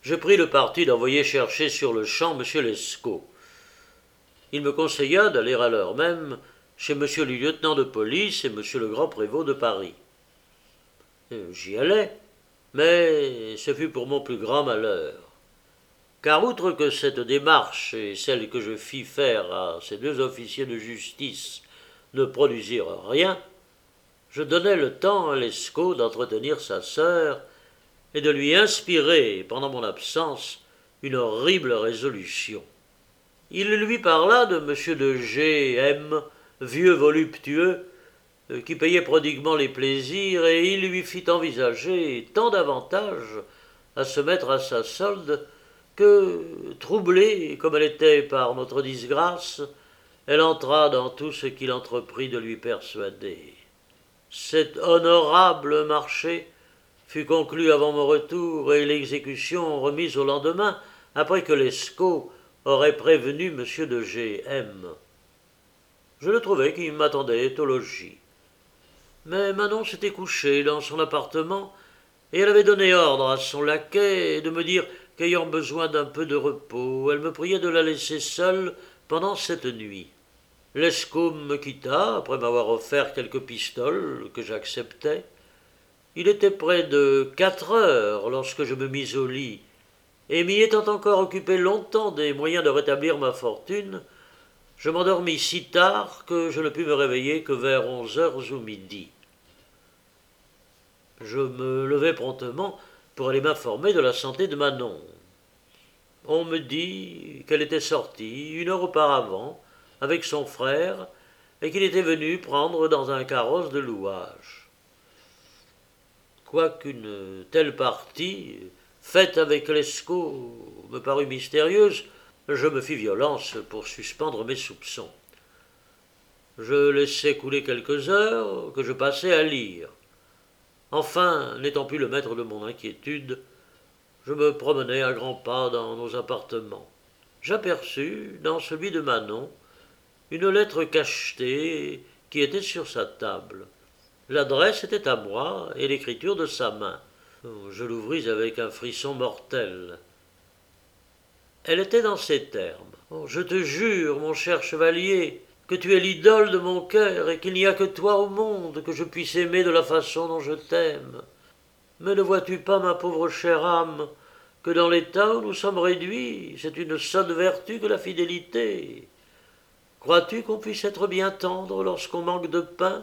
je pris le parti d'envoyer chercher sur le champ M. Lescaut. Il me conseilla d'aller à l'heure même chez M. le lieutenant de police et M. le grand prévôt de Paris. J'y allai, mais ce fut pour mon plus grand malheur. Car outre que cette démarche et celle que je fis faire à ces deux officiers de justice ne produisirent rien, je donnai le temps à Lescaut d'entretenir sa sœur et de lui inspirer, pendant mon absence, une horrible résolution. Il lui parla de M. de G. M., vieux voluptueux, qui payait prodiguement les plaisirs, et il lui fit envisager tant d'avantages à se mettre à sa solde que, troublée comme elle était par notre disgrâce, elle entra dans tout ce qu'il entreprit de lui persuader. Cet honorable marché fut conclu avant mon retour et l'exécution remise au lendemain, après que Lescaut aurait prévenu M. de G. M. Je le trouvai qui m'attendait au logis. Mais Manon s'était couchée dans son appartement et elle avait donné ordre à son laquais de me dire qu'ayant besoin d'un peu de repos, elle me priait de la laisser seule pendant cette nuit. Lescaut me quitta après m'avoir offert quelques pistoles que j'acceptai. Il était près de 4 heures lorsque je me mis au lit, et m'y étant encore occupé longtemps des moyens de rétablir ma fortune, je m'endormis si tard que je ne pus me réveiller que vers 11 heures ou midi. Je me levai promptement pour aller m'informer de la santé de Manon. On me dit qu'elle était sortie 1 heure auparavant avec son frère et qu'il était venu prendre dans un carrosse de louage. Quoiqu'une telle partie, faite avec Lescaut, me parut mystérieuse, je me fis violence pour suspendre mes soupçons. Je laissai couler quelques heures que je passai à lire. Enfin, n'étant plus le maître de mon inquiétude, je me promenai à grands pas dans nos appartements. J'aperçus, dans celui de Manon, une lettre cachetée qui était sur sa table. L'adresse était à moi et l'écriture de sa main. Je l'ouvris avec un frisson mortel. Elle était dans ces termes. « Je te jure, mon cher chevalier, que tu es l'idole de mon cœur et qu'il n'y a que toi au monde que je puisse aimer de la façon dont je t'aime. Mais ne vois-tu pas, ma pauvre chère âme, que dans l'état où nous sommes réduits, c'est une sotte vertu que la fidélité. Crois-tu qu'on puisse être bien tendre lorsqu'on manque de pain?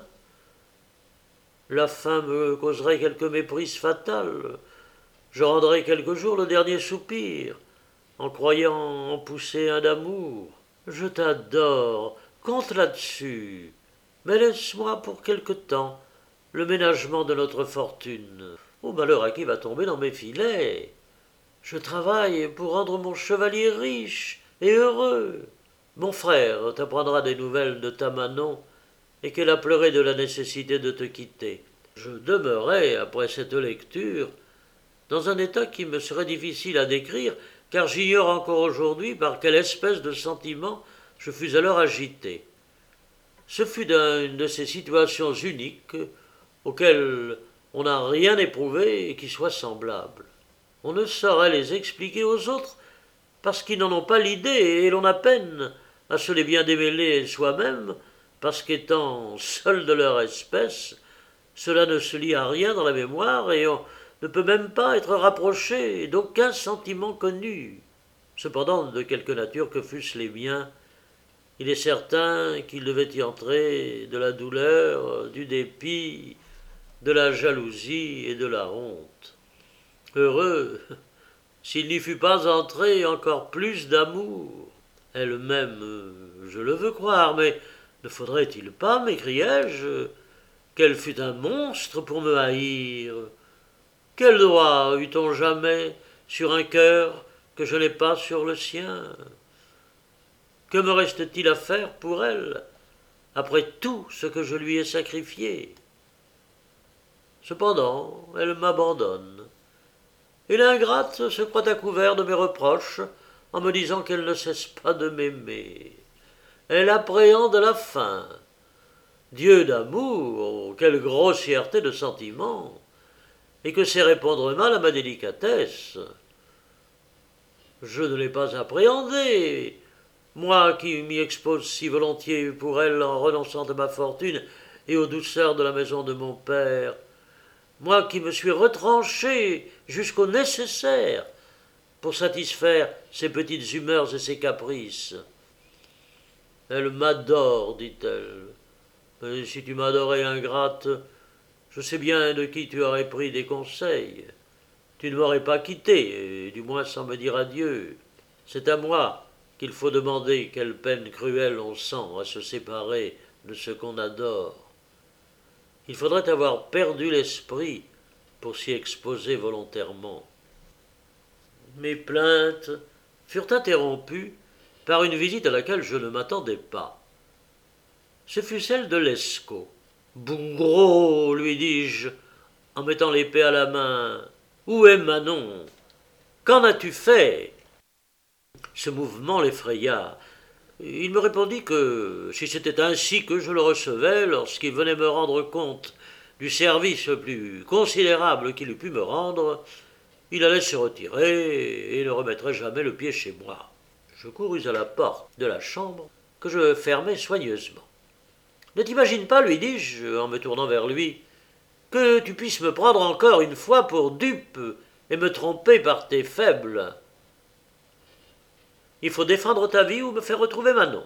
La faim me causerait quelque méprise fatale. Je rendrais quelque jour le dernier soupir, en croyant en pousser un d'amour. Je t'adore, compte là-dessus, mais laisse-moi pour quelque temps le ménagement de notre fortune. Au malheur à qui va tomber dans mes filets. Je travaille pour rendre mon chevalier riche et heureux. Mon frère t'apprendra des nouvelles de ta Manon et qu'elle a pleuré de la nécessité de te quitter. Je demeurai, après cette lecture, dans un état qui me serait difficile à décrire, car j'ignore encore aujourd'hui par quelle espèce de sentiment je fus alors agité. Ce fut une de ces situations uniques auxquelles on n'a rien éprouvé et qui soit semblable. On ne saurait les expliquer aux autres parce qu'ils n'en ont pas l'idée et l'on a peine à se les bien démêler soi-même parce qu'étant seuls de leur espèce, cela ne se lie à rien dans la mémoire et on ne peut même pas être rapproché d'aucun sentiment connu. Cependant, de quelque nature que fussent les miens, il est certain qu'il devait y entrer de la douleur, du dépit, de la jalousie et de la honte. Heureux, s'il n'y fût pas entré encore plus d'amour. Elle-même, je le veux croire, mais ne faudrait-il pas, m'écriai-je, qu'elle fût un monstre pour me haïr? Quel droit eut-on jamais sur un cœur que je n'ai pas sur le sien? Que me reste-t-il à faire pour elle, après tout ce que je lui ai sacrifié? Cependant, elle m'abandonne. Et l'ingrate se croit à couvert de mes reproches en me disant qu'elle ne cesse pas de m'aimer. Elle appréhende la fin. Dieu d'amour, quelle grossièreté de sentiment, et que c'est répondre mal à ma délicatesse. Je ne l'ai pas appréhendé, moi qui m'y expose si volontiers pour elle en renonçant à ma fortune et aux douceurs de la maison de mon père, moi qui me suis retranché jusqu'au nécessaire pour satisfaire ses petites humeurs et ses caprices. Elle m'adore, dit-elle. Et si tu m'adorais, ingrate, je sais bien de qui tu aurais pris des conseils. Tu ne m'aurais pas quitté, et du moins sans me dire adieu. C'est à moi qu'il faut demander quelle peine cruelle on sent à se séparer de ce qu'on adore. Il faudrait avoir perdu l'esprit pour s'y exposer volontairement. Mes plaintes furent interrompues par une visite à laquelle je ne m'attendais pas. Ce fut celle de Lescaut. Bougros, lui dis-je, en mettant l'épée à la main. Où est Manon? Qu'en as-tu fait? Ce mouvement l'effraya. Il me répondit que, si c'était ainsi que je le recevais, lorsqu'il venait me rendre compte du service le plus considérable qu'il eût pu me rendre, il allait se retirer et ne remettrait jamais le pied chez moi. Je courus à la porte de la chambre que je fermai soigneusement. Ne t'imagine pas, lui dis-je, en me tournant vers lui, que tu puisses me prendre encore une fois pour dupe et me tromper par tes faibles. Il faut défendre ta vie ou me faire retrouver Manon.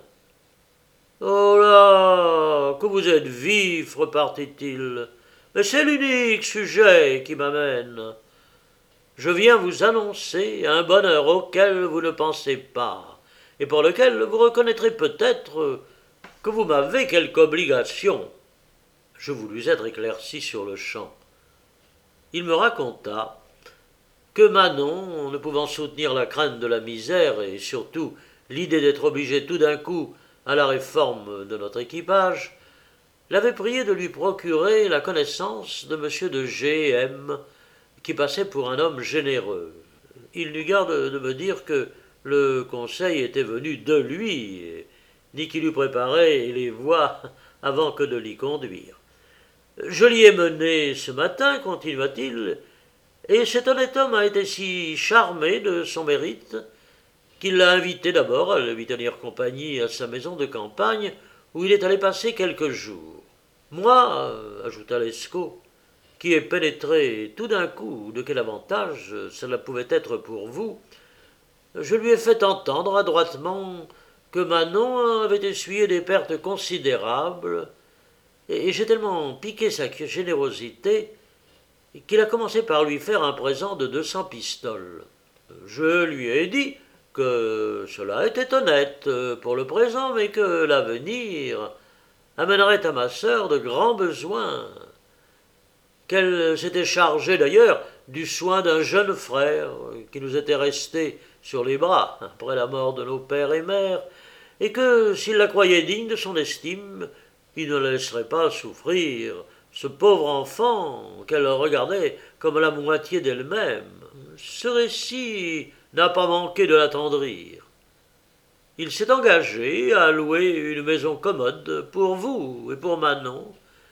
Oh là, que vous êtes vif, repartit-il, mais c'est l'unique sujet qui m'amène. Je viens vous annoncer un bonheur auquel vous ne pensez pas, et pour lequel vous reconnaîtrez peut-être que vous m'avez quelque obligation. Je voulus être éclairci sur le champ. Il me raconta que Manon, ne pouvant soutenir la crainte de la misère et surtout l'idée d'être obligée tout d'un coup à la réforme de notre équipage, l'avait prié de lui procurer la connaissance de M. de G. M., qui passait pour un homme généreux. Il n'eut garde de me dire que le conseil était venu de lui, ni qu'il eût préparé les voies avant que de l'y conduire. Je l'y ai mené ce matin, continua-t-il, et cet honnête homme a été si charmé de son mérite qu'il l'a invité d'abord à lui tenir compagnie à sa maison de campagne, où il est allé passer quelques jours. Moi, ajouta Lescaut, qui est pénétré tout d'un coup de quel avantage cela pouvait être pour vous, je lui ai fait entendre adroitement que Manon avait essuyé des pertes considérables, et j'ai tellement piqué sa générosité qu'il a commencé par lui faire un présent de 200 pistoles. Je lui ai dit que cela était honnête pour le présent, mais que l'avenir amènerait à ma sœur de grands besoins, qu'elle s'était chargée d'ailleurs du soin d'un jeune frère qui nous était resté sur les bras après la mort de nos pères et mères, et que, s'il la croyait digne de son estime, il ne la laisserait pas souffrir, ce pauvre enfant qu'elle regardait comme la moitié d'elle-même. Ce récit n'a pas manqué de l'attendrir. Il s'est engagé à louer une maison commode pour vous et pour Manon,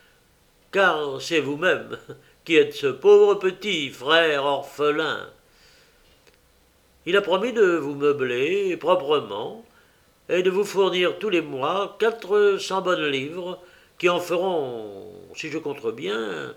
car c'est vous-même qui êtes ce pauvre petit frère orphelin. Il a promis de vous meubler proprement et de vous fournir tous les mois 400 bonnes livres qui en feront, si je compte bien,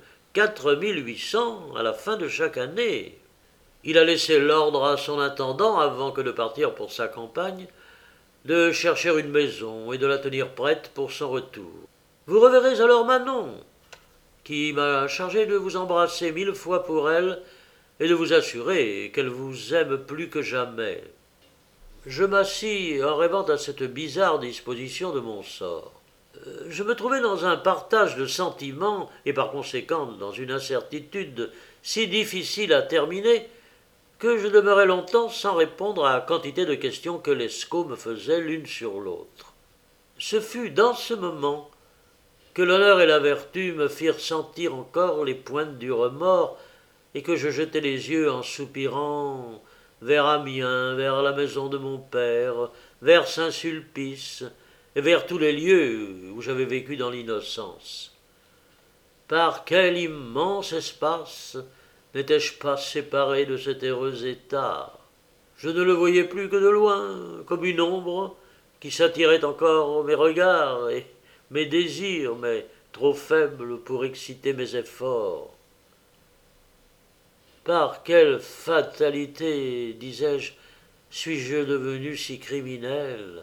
4800 à la fin de chaque année. Il a laissé l'ordre à son intendant, avant que de partir pour sa campagne, de chercher une maison et de la tenir prête pour son retour. Vous reverrez alors Manon, qui m'a chargé de vous embrasser 1000 fois pour elle et de vous assurer qu'elle vous aime plus que jamais. Je m'assis en rêvant à cette bizarre disposition de mon sort. Je me trouvais dans un partage de sentiments et par conséquent dans une incertitude si difficile à terminer que je demeurai longtemps sans répondre à la quantité de questions que Lescaut me faisait l'une sur l'autre. Ce fut dans ce moment que l'honneur et la vertu me firent sentir encore les pointes du remords et que je jetai les yeux en soupirant vers Amiens, vers la maison de mon père, vers Saint-Sulpice, et vers tous les lieux où j'avais vécu dans l'innocence. Par quel immense espace n'étais-je pas séparé de cet heureux état? Je ne le voyais plus que de loin, comme une ombre qui s'attirait encore mes regards et mes désirs, mais trop faible pour exciter mes efforts. Par quelle fatalité, disais-je, suis-je devenu si criminel?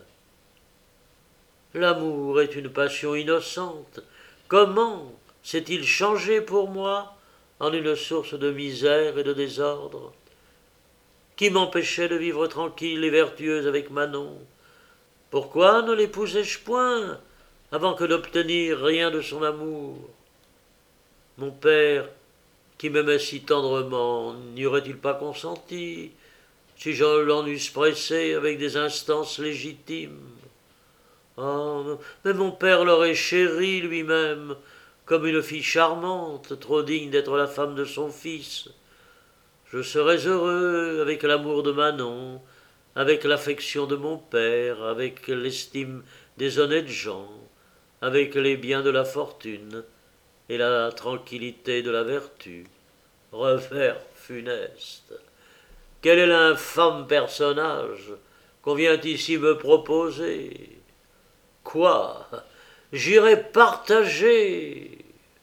L'amour est une passion innocente. Comment s'est-il changé pour moi en une source de misère et de désordre? Qui m'empêchait de vivre tranquille et vertueuse avec Manon? Pourquoi ne l'épousai-je point avant que d'obtenir rien de son amour? Mon père, qui m'aimait si tendrement, n'y aurait-il pas consenti si je l'en eusse pressé avec des instances légitimes? Oh, mais mon père l'aurait chérie lui-même, comme une fille charmante, trop digne d'être la femme de son fils. Je serais heureux avec l'amour de Manon, avec l'affection de mon père, avec l'estime des honnêtes gens, avec les biens de la fortune et la tranquillité de la vertu. Revers funeste. Quel est l'infâme personnage qu'on vient ici me proposer? Quoi? J'irai partager.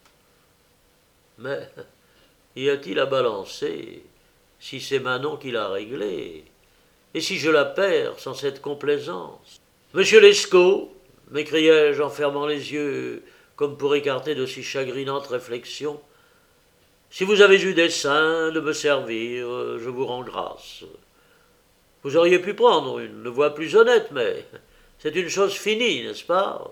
Mais y a-t-il à balancer si c'est Manon qui l'a réglé? Et si je la perds sans cette complaisance? Monsieur Lescaut, m'écriai-je en fermant les yeux comme pour écarter de si chagrinantes réflexions, si vous avez eu dessein de me servir, je vous rends grâce. Vous auriez pu prendre une voie plus honnête, mais c'est une chose finie, n'est-ce pas?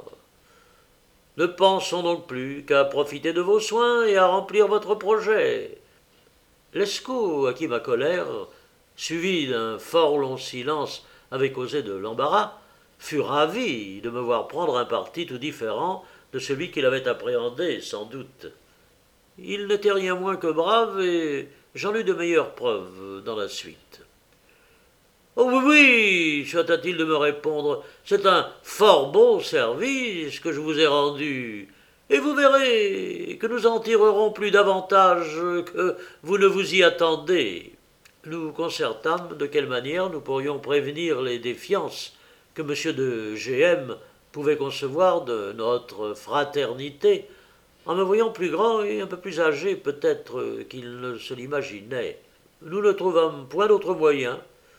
Ne pensons donc plus qu'à profiter de vos soins et à remplir votre projet. Lescaut, à qui ma colère, suivie d'un fort long silence, avait causé de l'embarras, fut ravi de me voir prendre un parti tout différent de celui qu'il avait appréhendé, sans doute. Il n'était rien moins que brave et j'en eus de meilleures preuves dans la suite. Oh oui, oui, chanta-t-il de me répondre, c'est un fort bon service que je vous ai rendu, et vous verrez que nous en tirerons plus d'avantages que vous ne vous y attendez. Nous concertâmes de quelle manière nous pourrions prévenir les défiances que M. de G.M. pouvait concevoir de notre fraternité, en me voyant plus grand et un peu plus âgé peut-être qu'il ne se l'imaginait. Nous ne trouvâmes point d'autre moyen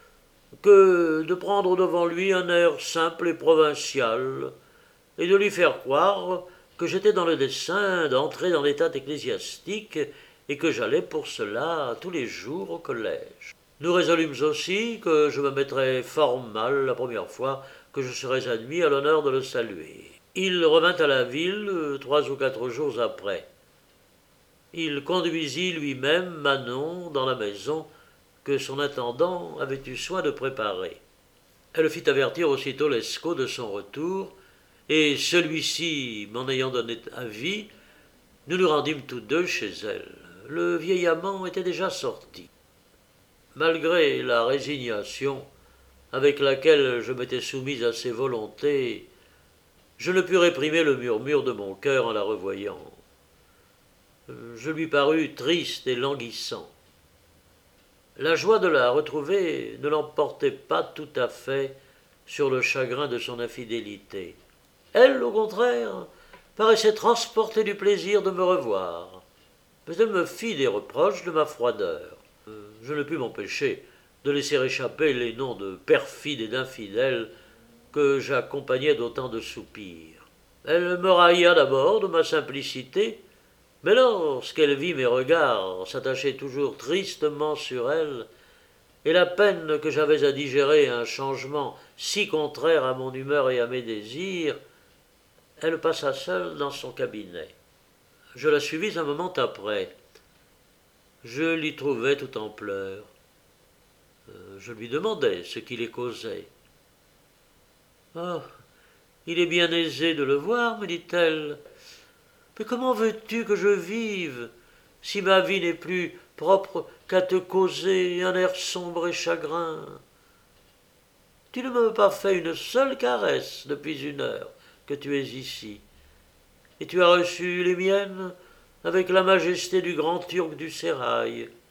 que de prendre devant lui un air simple et provincial, et de lui faire croire que j'étais dans le dessein d'entrer dans l'état ecclésiastique et que j'allais pour cela tous les jours au collège. Nous résolûmes aussi que je me mettrais fort mal la première fois que je serais admis à l'honneur de le saluer. Il revint à la ville 3 ou 4 jours après. Il conduisit lui-même Manon dans la maison que son intendant avait eu soin de préparer. Elle fit avertir aussitôt Lescaut de son retour, et celui-ci m'en ayant donné avis, nous nous rendîmes tous deux chez elle. Le vieil amant était déjà sorti. Malgré la résignation avec laquelle je m'étais soumise à ses volontés, je ne pus réprimer le murmure de mon cœur en la revoyant. Je lui parus triste et languissant. La joie de la retrouver ne l'emportait pas tout à fait sur le chagrin de son infidélité. Elle, au contraire, paraissait transportée du plaisir de me revoir, mais elle me fit des reproches de ma froideur. Je ne pus m'empêcher de laisser échapper les noms de perfide et d'infidèle que j'accompagnais d'autant de soupirs. Elle me railla d'abord de ma simplicité, mais lorsqu'elle vit mes regards s'attacher toujours tristement sur elle, et la peine que j'avais à digérer un changement si contraire à mon humeur et à mes désirs, elle passa seule dans son cabinet. Je la suivis un moment après. Je l'y trouvai tout en pleurs. Je lui demandai ce qui les causait. « Ah, il est bien aisé de le voir, me dit-elle. Mais comment veux-tu que je vive si ma vie n'est plus propre qu'à te causer un air sombre et chagrin? Tu ne m'as pas fait une seule caresse depuis 1 heure que tu es ici, et tu as reçu les miennes avec la majesté du grand Turc du sérail.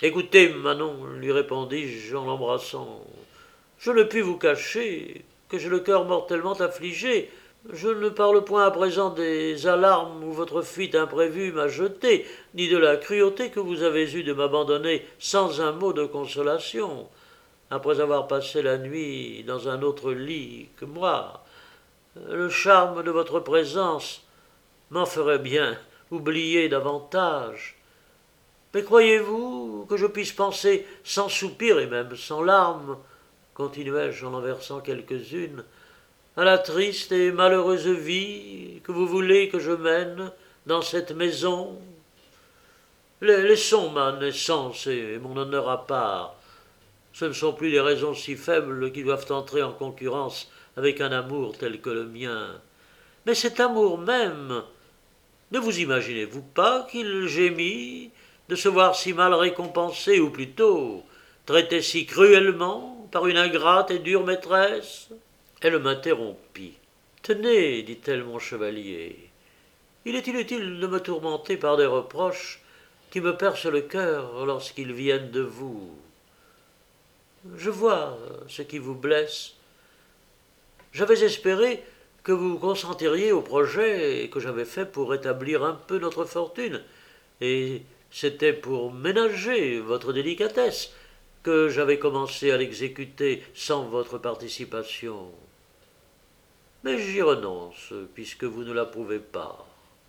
Écoutez, Manon, lui répondis-je en l'embrassant, je ne puis vous cacher que j'ai le cœur mortellement affligé. Je ne parle point à présent des alarmes où votre fuite imprévue m'a jeté, ni de la cruauté que vous avez eue de m'abandonner sans un mot de consolation, après avoir passé la nuit dans un autre lit que moi. Le charme de votre présence m'en ferait bien oublier davantage. Mais croyez-vous que je puisse penser sans soupir et même sans larmes, continuai-je en en versant quelques-unes, à la triste et malheureuse vie que vous voulez que je mène dans cette maison? Laissons ma naissance et mon honneur à part. Ce ne sont plus des raisons si faibles qui doivent entrer en concurrence avec un amour tel que le mien. Mais cet amour même, ne vous imaginez-vous pas qu'il gémit de se voir si mal récompensé, ou plutôt traité si cruellement par une ingrate et dure maîtresse? Elle m'interrompit. Tenez, dit-elle, mon chevalier, il est inutile de me tourmenter par des reproches qui me percent le cœur lorsqu'ils viennent de vous. Je vois ce qui vous blesse. J'avais espéré que vous consentiriez au projet que j'avais fait pour rétablir un peu notre fortune, et c'était pour ménager votre délicatesse que j'avais commencé à l'exécuter sans votre participation. Mais j'y renonce, puisque vous ne l'approuvez pas.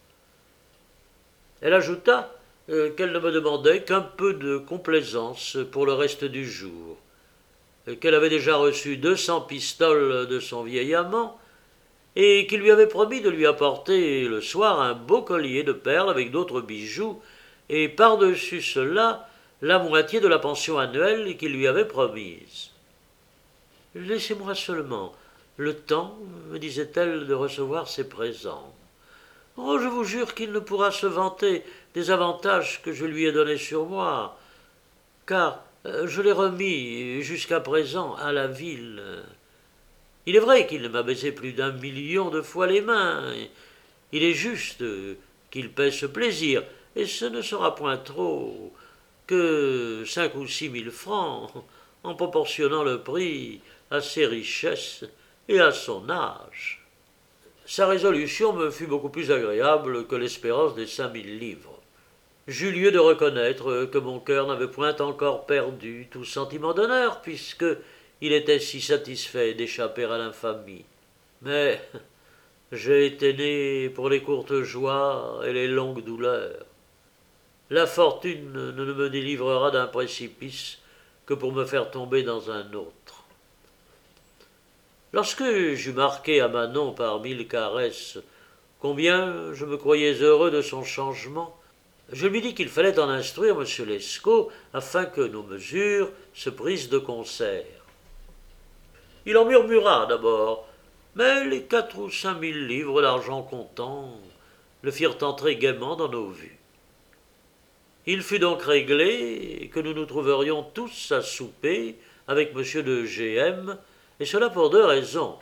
Elle ajouta qu'elle ne me demandait qu'un peu de complaisance pour le reste du jour, qu'elle avait déjà reçu 200 pistoles de son vieil amant, et qu'il lui avait promis de lui apporter le soir un beau collier de perles avec d'autres bijoux, et par-dessus cela la moitié de la pension annuelle qu'il lui avait promise. Laissez-moi seulement le temps, me disait-elle, de recevoir ses présents. Oh, je vous jure qu'il ne pourra se vanter des avantages que je lui ai donnés sur moi, car je l'ai remis jusqu'à présent à la ville. Il est vrai qu'il m'a baisé plus d'1 million de fois les mains. Il est juste qu'il paie ce plaisir, et ce ne sera point trop que 5 ou 6 000 francs, en proportionnant le prix à ses richesses et à son âge. Sa résolution me fut beaucoup plus agréable que l'espérance des 5 000 livres. J'eus lieu de reconnaître que mon cœur n'avait point encore perdu tout sentiment d'honneur, puisque il était si satisfait d'échapper à l'infamie. Mais j'ai été né pour les courtes joies et les longues douleurs. La fortune ne me délivrera d'un précipice que pour me faire tomber dans un autre. Lorsque j'eus marqué à Manon par 1000 caresses combien je me croyais heureux de son changement, je lui dis qu'il fallait en instruire M. Lescaut afin que nos mesures se prissent de concert. Il en murmura d'abord, mais les 4 ou 5 000 livres d'argent comptant le firent entrer gaiement dans nos vues. Il fut donc réglé que nous nous trouverions tous à souper avec M. de G.M., et cela pour 2 raisons.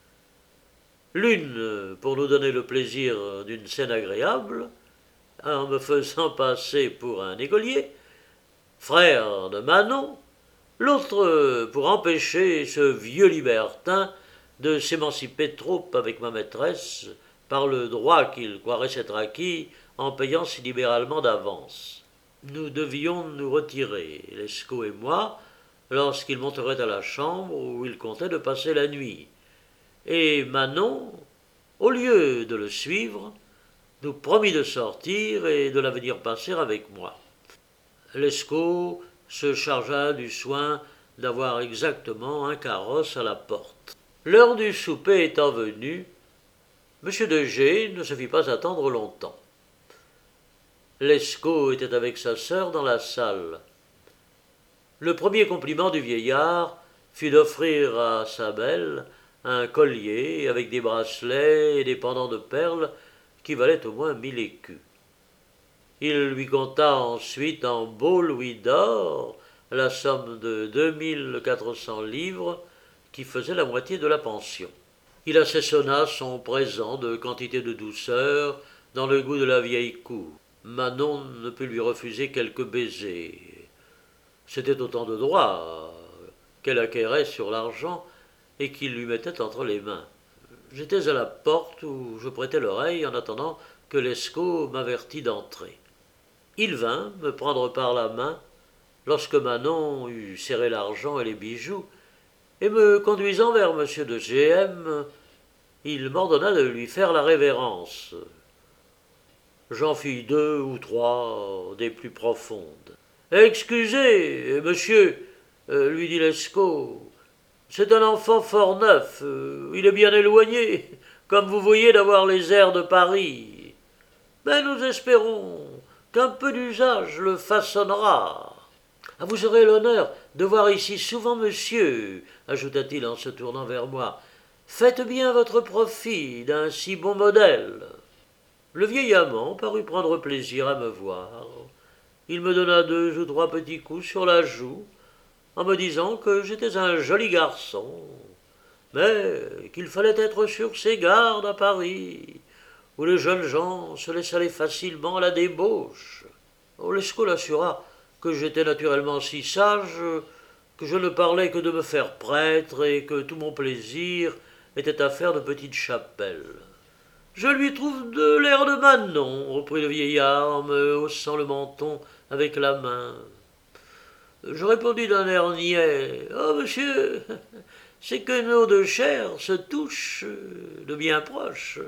L'une, pour nous donner le plaisir d'une scène agréable, en me faisant passer pour un écolier, frère de Manon, l'autre pour empêcher ce vieux libertin de s'émanciper trop avec ma maîtresse par le droit qu'il croirait s'être acquis en payant si libéralement d'avance. Nous devions nous retirer, Lescaut et moi, lorsqu'il monterait à la chambre où il comptait de passer la nuit. Et Manon, au lieu de le suivre, nous promit de sortir et de la venir passer avec moi. Lescaut se chargea du soin d'avoir exactement un carrosse à la porte. L'heure du souper étant venue, M. de G ne se fit pas attendre longtemps. Lescaut était avec sa sœur dans la salle. Le premier compliment du vieillard fut d'offrir à sa belle un collier avec des bracelets et des pendants de perles qui valaient au moins 1000 écus. Il lui compta ensuite en beaux louis d'or la somme de 2400 livres qui faisait la moitié de la pension. Il assaisonna son présent de quantité de douceur dans le goût de la vieille cour. Manon ne put lui refuser quelques baisers. C'était autant de droits qu'elle acquérait sur l'argent et qu'il lui mettait entre les mains. J'étais à la porte où je prêtais l'oreille en attendant que Lescaut m'avertît d'entrer. Il vint me prendre par la main lorsque Manon eut serré l'argent et les bijoux, et me conduisant vers M. de G.M., il m'ordonna de lui faire la révérence. J'en fis 2 ou 3 des plus profondes. Excusez, monsieur, lui dit Lescaut, c'est un enfant fort neuf, il est bien éloigné, comme vous voyez, d'avoir les airs de Paris. Mais nous espérons qu'un peu d'usage le façonnera. Ah, vous aurez l'honneur de voir ici souvent monsieur, ajouta-t-il en se tournant vers moi. Faites bien votre profit d'un si bon modèle. Le vieil amant parut prendre plaisir à me voir. Il me donna 2 ou 3 petits coups sur la joue, en me disant que j'étais un joli garçon, mais qu'il fallait être sur ses gardes à Paris, où les jeunes gens se laissent aller facilement à la débauche. Lescaut l'assura que j'étais naturellement si sage que je ne parlais que de me faire prêtre et que tout mon plaisir était à faire de petites chapelles. Je lui trouve de l'air de Manon, reprit le vieillard en me haussant le menton avec la main. Je répondis d'un air niais. Oh, monsieur, c'est que nos 2 chairs se touchent de bien proche.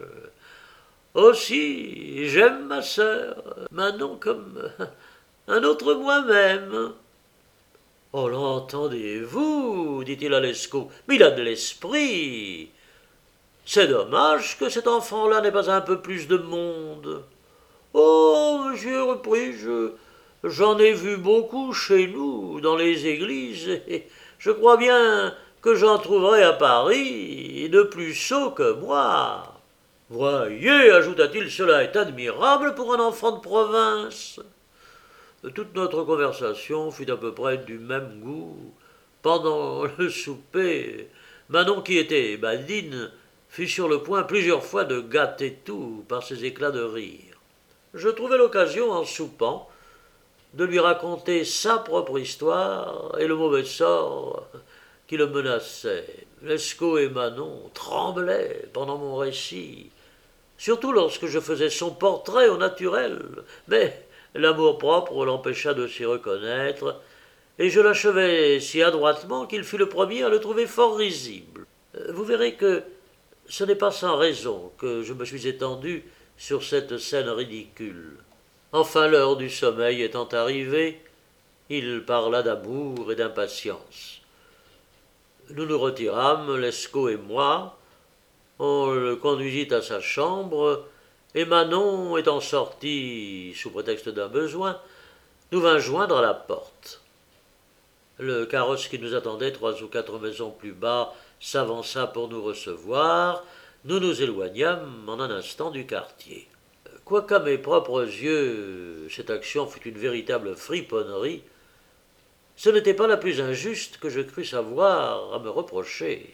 Aussi, j'aime ma sœur, Manon, comme un autre moi-même. Oh, l'entendez-vous, dit-il à Lescaut, mais il a de l'esprit. C'est dommage que cet enfant-là n'ait pas un peu plus de monde. Oh, monsieur, repris-je, j'en ai vu beaucoup chez nous, dans les églises, et je crois bien que j'en trouverai à Paris de plus sots que moi. Voyez, ajouta-t-il, cela est admirable pour un enfant de province. Toute notre conversation fut à peu près du même goût. Pendant le souper, Manon, qui était badine, fut sur le point plusieurs fois de gâter tout par ses éclats de rire. Je trouvai l'occasion, en soupant, de lui raconter sa propre histoire et le mauvais sort qui le menaçait. Lescaut et Manon tremblaient pendant mon récit, surtout lorsque je faisais son portrait au naturel, mais l'amour-propre l'empêcha de s'y reconnaître, et je l'achevai si adroitement qu'il fut le premier à le trouver fort risible. Vous verrez que ce n'est pas sans raison que je me suis étendu sur cette scène ridicule. Enfin, l'heure du sommeil étant arrivée, il parla d'amour et d'impatience. Nous nous retirâmes, Lescaut et moi. On le conduisit à sa chambre, et Manon, étant sortie sous prétexte d'un besoin, nous vint joindre à la porte. Le carrosse qui nous attendait 3 ou 4 maisons plus bas s'avança pour nous recevoir. Nous nous éloignâmes en un instant du quartier. Quoiqu'à mes propres yeux cette action fût une véritable friponnerie, ce n'était pas la plus injuste que je crusse avoir à me reprocher.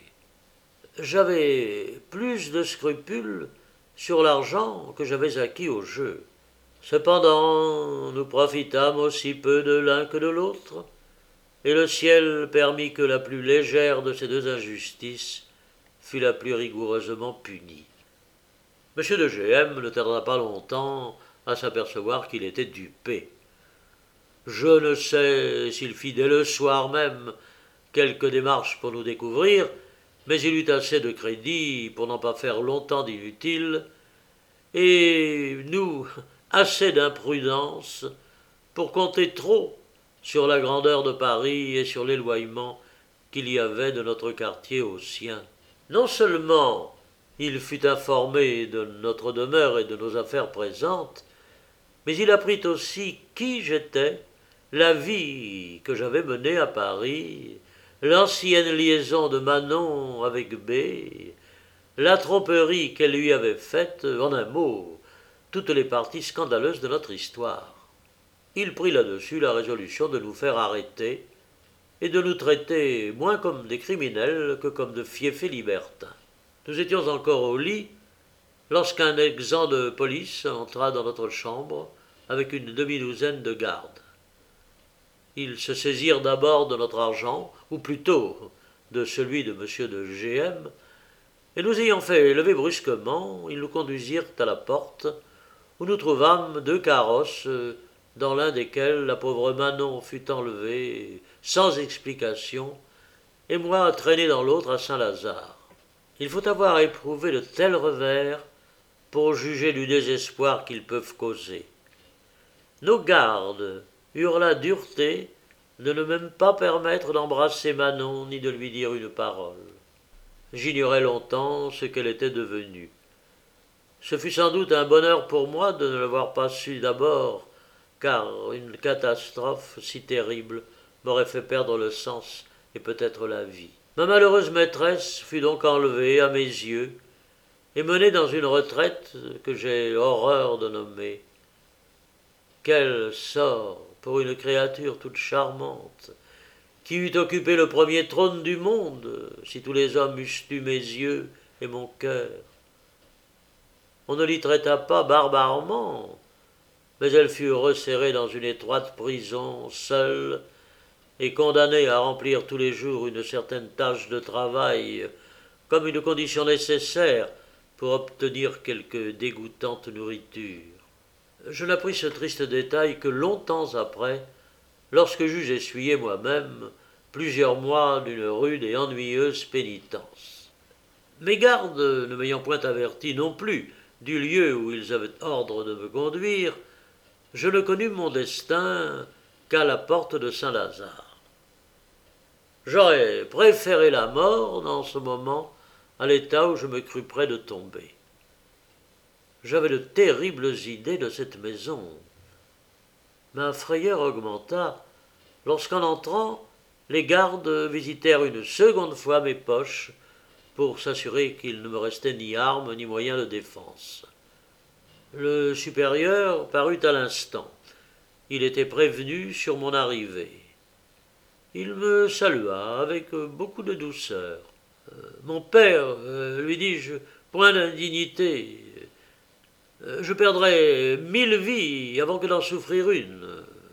J'avais plus de scrupules sur l'argent que j'avais acquis au jeu. Cependant, nous profitâmes aussi peu de l'un que de l'autre, et le ciel permit que la plus légère de ces 2 injustices fût la plus rigoureusement punie. M. de G.M. ne tarda pas longtemps à s'apercevoir qu'il était dupé. Je ne sais s'il fit dès le soir même quelques démarches pour nous découvrir, mais il eut assez de crédit pour n'en pas faire longtemps d'inutile, et nous assez d'imprudence pour compter trop sur la grandeur de Paris et sur l'éloignement qu'il y avait de notre quartier au sien. Non seulement il fut informé de notre demeure et de nos affaires présentes, mais il apprit aussi qui j'étais, la vie que j'avais menée à Paris, l'ancienne liaison de Manon avec B, la tromperie qu'elle lui avait faite, en un mot, toutes les parties scandaleuses de notre histoire. Il prit là-dessus la résolution de nous faire arrêter et de nous traiter moins comme des criminels que comme de fieffés libertins. Nous étions encore au lit lorsqu'un exempt de police entra dans notre chambre avec une demi-douzaine de gardes. Ils se saisirent d'abord de notre argent, ou plutôt de celui de M. de G.M., et nous ayant fait lever brusquement, ils nous conduisirent à la porte, où nous trouvâmes 2 carrosses, dans l'un desquels la pauvre Manon fut enlevée sans explication, et moi traîné dans l'autre à Saint-Lazare. Il faut avoir éprouvé de tels revers pour juger du désespoir qu'ils peuvent causer. Nos gardes eurent la dureté de ne même pas permettre d'embrasser Manon ni de lui dire une parole. J'ignorais longtemps ce qu'elle était devenue. Ce fut sans doute un bonheur pour moi de ne l'avoir pas su d'abord, car une catastrophe si terrible m'aurait fait perdre le sens et peut-être la vie. Ma malheureuse maîtresse fut donc enlevée à mes yeux et menée dans une retraite que j'ai horreur de nommer. Quel sort pour une créature toute charmante, qui eût occupé le premier trône du monde, si tous les hommes eussent eu mes yeux et mon cœur. On ne l'y traita pas barbarement, mais elle fut resserrée dans une étroite prison, seule, et condamnée à remplir tous les jours une certaine tâche de travail, comme une condition nécessaire pour obtenir quelque dégoûtante nourriture. Je n'appris ce triste détail que longtemps après, lorsque j'eus essuyé moi-même plusieurs mois d'une rude et ennuyeuse pénitence. Mes gardes, ne m'ayant point averti non plus du lieu où ils avaient ordre de me conduire, je ne connus mon destin qu'à la porte de Saint-Lazare. J'aurais préféré la mort dans ce moment à l'état où je me crus près de tomber. J'avais de terribles idées de cette maison. Ma frayeur augmenta lorsqu'en entrant, les gardes visitèrent une seconde fois mes poches pour s'assurer qu'il ne me restait ni armes ni moyens de défense. Le supérieur parut à l'instant. Il était prévenu sur mon arrivée. Il me salua avec beaucoup de douceur. Mon père, lui dis-je, point d'indignité. Je perdrais 1000 vies avant que d'en souffrir une.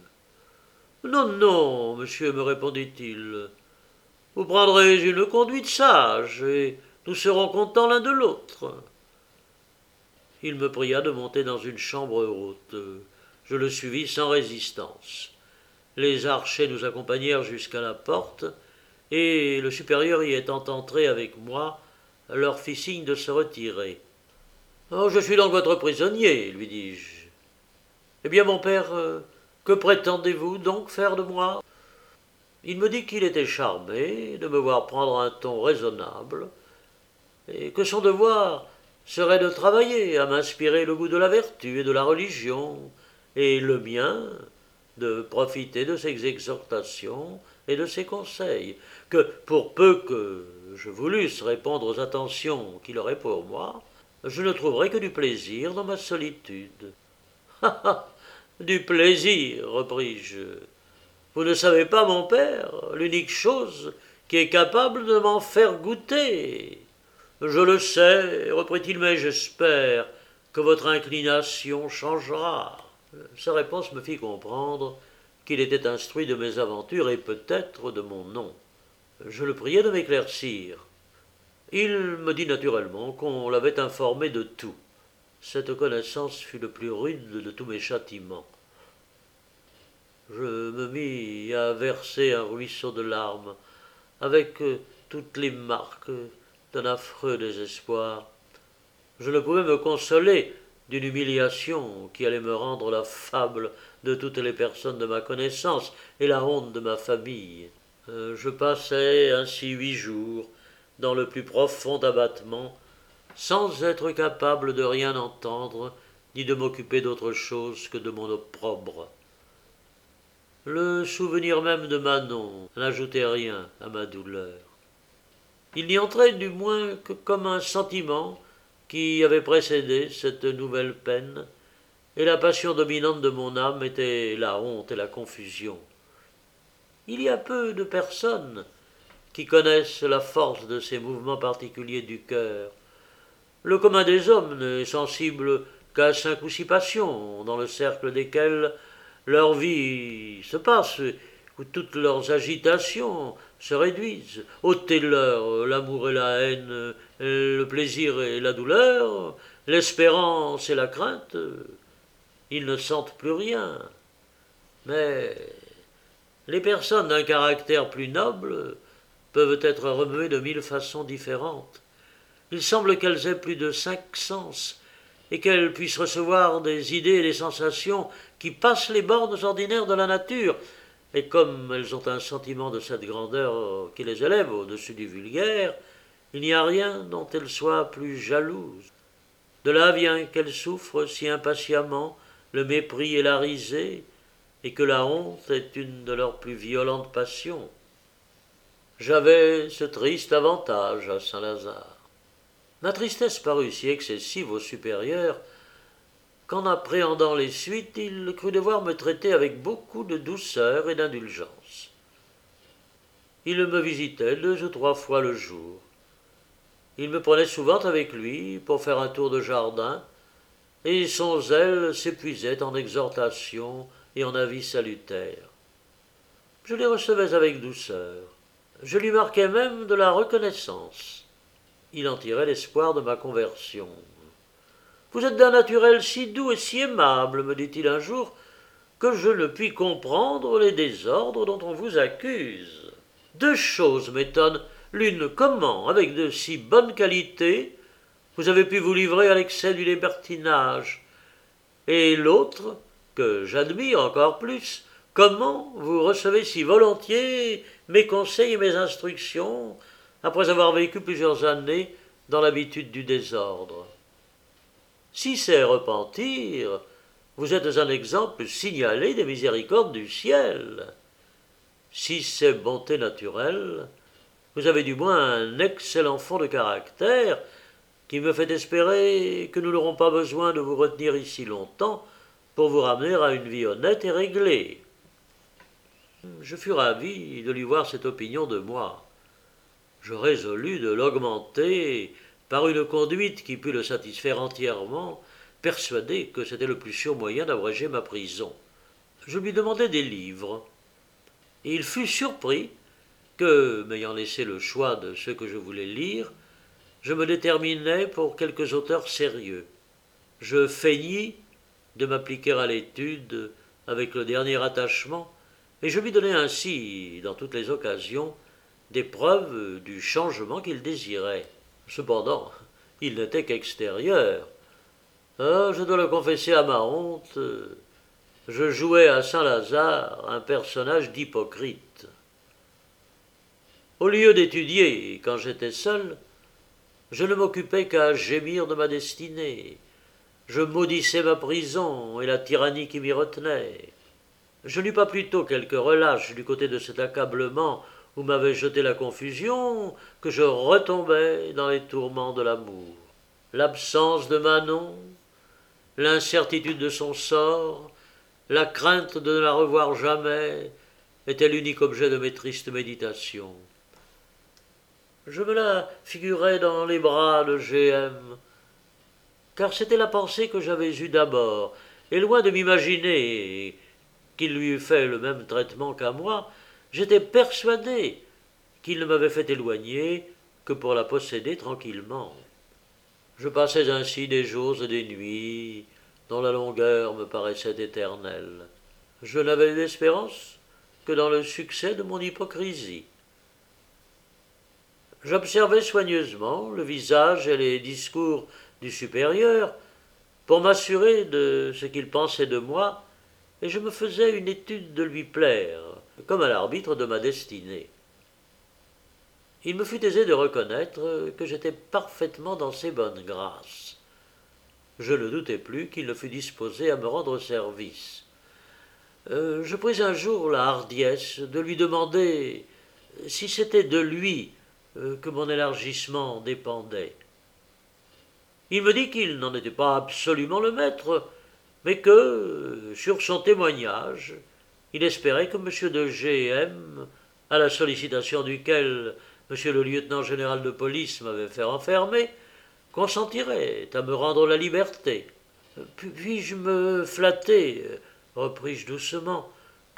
Non, non, monsieur, me répondit-il. Vous prendrez une conduite sage, et nous serons contents l'un de l'autre. Il me pria de monter dans une chambre haute. Je le suivis sans résistance. Les archers nous accompagnèrent jusqu'à la porte, et le supérieur y étant entré avec moi, leur fit signe de se retirer. « Oh, je suis donc votre prisonnier, lui dis-je. Eh bien, mon père, que prétendez-vous donc faire de moi ?» Il me dit qu'il était charmé de me voir prendre un ton raisonnable, et que son devoir serait de travailler à m'inspirer le goût de la vertu et de la religion, et le mien de profiter de ses exhortations et de ses conseils, que pour peu que je voulusse répondre aux attentions qu'il aurait pour moi, je ne trouverais que du plaisir dans ma solitude. « Ah ah, du plaisir, repris-je. Vous ne savez pas, mon père, l'unique chose qui est capable de m'en faire goûter. Je le sais, reprit-il, mais j'espère que votre inclination changera. Sa réponse me fit comprendre qu'il était instruit de mes aventures et peut-être de mon nom. Je le priai de m'éclaircir. Il me dit naturellement qu'on l'avait informé de tout. Cette connaissance fut le plus rude de tous mes châtiments. Je me mis à verser un ruisseau de larmes, avec toutes les marques d'un affreux désespoir. Je ne pouvais me consoler d'une humiliation qui allait me rendre la fable de toutes les personnes de ma connaissance et la honte de ma famille. Je passai ainsi 8 jours dans le plus profond abattement, sans être capable de rien entendre, ni de m'occuper d'autre chose que de mon opprobre. Le souvenir même de Manon n'ajoutait rien à ma douleur. Il n'y entrait du moins que comme un sentiment qui avait précédé cette nouvelle peine, et la passion dominante de mon âme était la honte et la confusion. Il y a peu de personnes qui connaissent la force de ces mouvements particuliers du cœur. Le commun des hommes n'est sensible qu'à 5 ou 6 passions, dans le cercle desquelles leur vie se passe, où toutes leurs agitations se réduisent. Ôtez-leur l'amour et la haine, le plaisir et la douleur, l'espérance et la crainte, ils ne sentent plus rien. Mais les personnes d'un caractère plus noble peuvent être remuées de 1000 façons différentes. Il semble qu'elles aient plus de 5 sens et qu'elles puissent recevoir des idées et des sensations qui passent les bornes ordinaires de la nature. Et comme elles ont un sentiment de cette grandeur qui les élève au-dessus du vulgaire, il n'y a rien dont elles soient plus jalouses. De là vient qu'elles souffrent si impatiemment le mépris et la risée, et que la honte est une de leurs plus violentes passions. J'avais ce triste avantage à Saint-Lazare. Ma tristesse parut si excessive au supérieur qu'en appréhendant les suites, il crut devoir me traiter avec beaucoup de douceur et d'indulgence. Il me visitait 2 ou 3 fois le jour. Il me prenait souvent avec lui pour faire un tour de jardin, et son zèle s'épuisait en exhortations et en avis salutaires. Je les recevais avec douceur. Je lui marquais même de la reconnaissance. Il en tirait l'espoir de ma conversion. « Vous êtes d'un naturel si doux et si aimable, me dit-il un jour, que je ne puis comprendre les désordres dont on vous accuse. 2 choses m'étonnent. L'une, comment, avec de si bonnes qualités, vous avez pu vous livrer à l'excès du libertinage. Et l'autre, que j'admire encore plus, comment vous recevez si volontiers mes conseils et mes instructions, après avoir vécu plusieurs années dans l'habitude du désordre. Si c'est repentir, vous êtes un exemple signalé des miséricordes du ciel. Si c'est bonté naturelle, vous avez du moins un excellent fond de caractère qui me fait espérer que nous n'aurons pas besoin de vous retenir ici longtemps pour vous ramener à une vie honnête et réglée. » Je fus ravi de lui voir cette opinion de moi. Je résolus de l'augmenter par une conduite qui pût le satisfaire entièrement, persuadé que c'était le plus sûr moyen d'abréger ma prison. Je lui demandai des livres, et il fut surpris que, m'ayant laissé le choix de ceux que je voulais lire, je me déterminai pour quelques auteurs sérieux. Je feignis de m'appliquer à l'étude avec le dernier attachement, et je lui donnai ainsi, dans toutes les occasions, des preuves du changement qu'il désirait. Cependant, il n'était qu'extérieur. Je dois le confesser à ma honte, je jouais à Saint-Lazare un personnage d'hypocrite. Au lieu d'étudier quand j'étais seul, je ne m'occupais qu'à gémir de ma destinée. Je maudissais ma prison et la tyrannie qui m'y retenait. Je n'eus pas plutôt quelque relâche du côté de cet accablement où m'avait jeté la confusion que je retombais dans les tourments de l'amour. L'absence de Manon, l'incertitude de son sort, la crainte de ne la revoir jamais étaient l'unique objet de mes tristes méditations. Je me la figurais dans les bras de G.M., car c'était la pensée que j'avais eue d'abord, et loin de m'imaginer qu'il lui eût fait le même traitement qu'à moi, j'étais persuadé qu'il ne m'avait fait éloigner que pour la posséder tranquillement. Je passais ainsi des jours et des nuits dont la longueur me paraissait éternelle. Je n'avais d'espérance que dans le succès de mon hypocrisie. J'observais soigneusement le visage et les discours du supérieur pour m'assurer de ce qu'il pensait de moi, et je me faisais une étude de lui plaire, comme à l'arbitre de ma destinée. Il me fut aisé de reconnaître que j'étais parfaitement dans ses bonnes grâces. Je ne doutais plus qu'il ne fût disposé à me rendre service. Je pris un jour la hardiesse de lui demander si c'était de lui que mon élargissement dépendait. Il me dit qu'il n'en était pas absolument le maître, mais que, sur son témoignage, il espérait que M. de G.M., à la sollicitation duquel M. le lieutenant général de police m'avait fait enfermer, consentirait à me rendre la liberté. Puis-je me flatter, repris-je doucement,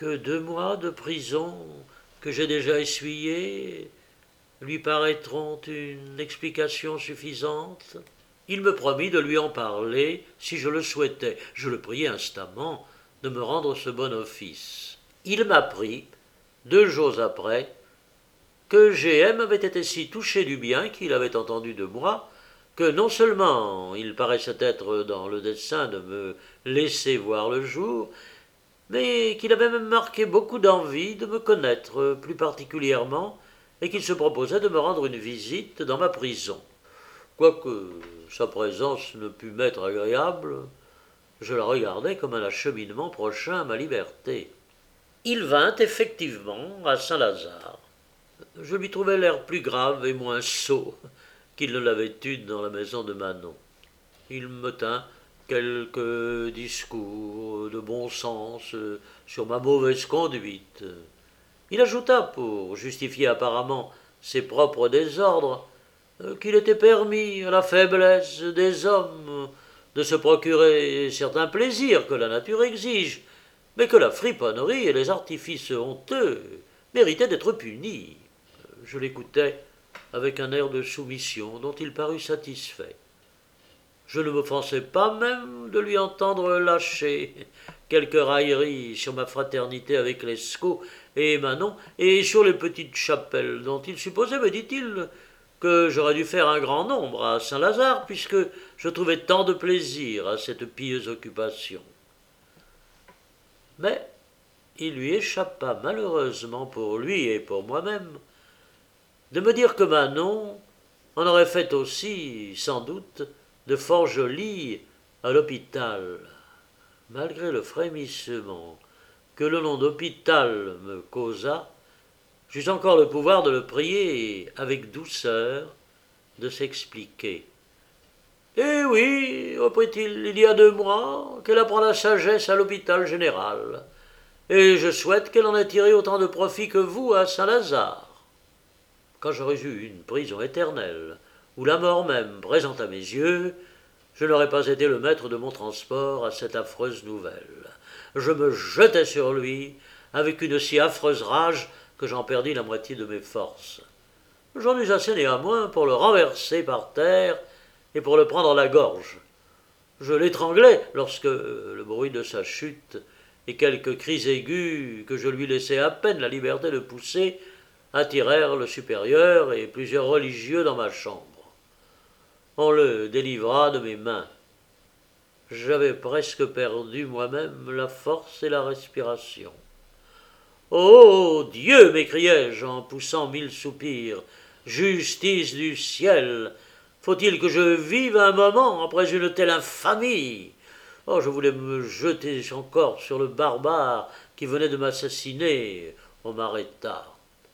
que 2 mois de prison que j'ai déjà essuyés lui paraîtront une explication suffisante. Il me promit de lui en parler si je le souhaitais. Je le priai instamment de me rendre ce bon office. Il m'apprit, 2 jours après, que G.M. avait été si touché du bien qu'il avait entendu de moi que non seulement il paraissait être dans le dessein de me laisser voir le jour, mais qu'il avait même marqué beaucoup d'envie de me connaître plus particulièrement et qu'il se proposait de me rendre une visite dans ma prison. Quoique sa présence ne pût m'être agréable, je la regardais comme un acheminement prochain à ma liberté. Il vint effectivement à Saint-Lazare. Je lui trouvais l'air plus grave et moins sot qu'il ne l'avait eu dans la maison de Manon. Il me tint quelques discours de bon sens sur ma mauvaise conduite. Il ajouta, pour justifier apparemment ses propres désordres, qu'il était permis à la faiblesse des hommes de se procurer certains plaisirs que la nature exige, mais que la friponnerie et les artifices honteux méritaient d'être punis. Je l'écoutais avec un air de soumission dont il parut satisfait. Je ne m'offensais pas même de lui entendre lâcher quelques railleries sur ma fraternité avec Lescaut et Manon, et sur les petites chapelles dont il supposait, me dit-il, que j'aurais dû faire un grand nombre à Saint-Lazare, puisque je trouvais tant de plaisir à cette pieuse occupation. Mais il lui échappa malheureusement pour lui et pour moi-même de me dire que Manon en aurait fait aussi, sans doute, de fort jolies à l'hôpital. Malgré le frémissement que le nom d'hôpital me causa, j'eus encore le pouvoir de le prier avec douceur de s'expliquer. « Eh oui, reprit-il, il y a 2 mois qu'elle apprend la sagesse à l'hôpital général, et je souhaite qu'elle en ait tiré autant de profit que vous à Saint-Lazare. Quand j'aurais eu une prison éternelle, ou la mort même présente à mes yeux, je n'aurais pas été le maître de mon transport à cette affreuse nouvelle. Je me jetai sur lui avec une si affreuse rage que j'en perdis la moitié de mes forces. J'en eus assez néanmoins pour le renverser par terre et pour le prendre à la gorge. Je l'étranglai lorsque le bruit de sa chute et quelques cris aigus que je lui laissai à peine la liberté de pousser attirèrent le supérieur et plusieurs religieux dans ma chambre. On le délivra de mes mains. J'avais presque perdu moi-même la force et la respiration. « Ô Dieu !» m'écriai-je en poussant 1000 soupirs. « Justice du ciel ! Faut-il que je vive un moment après une telle infamie ?» Oh, je voulais me jeter encore sur le barbare qui venait de m'assassiner. On m'arrêta.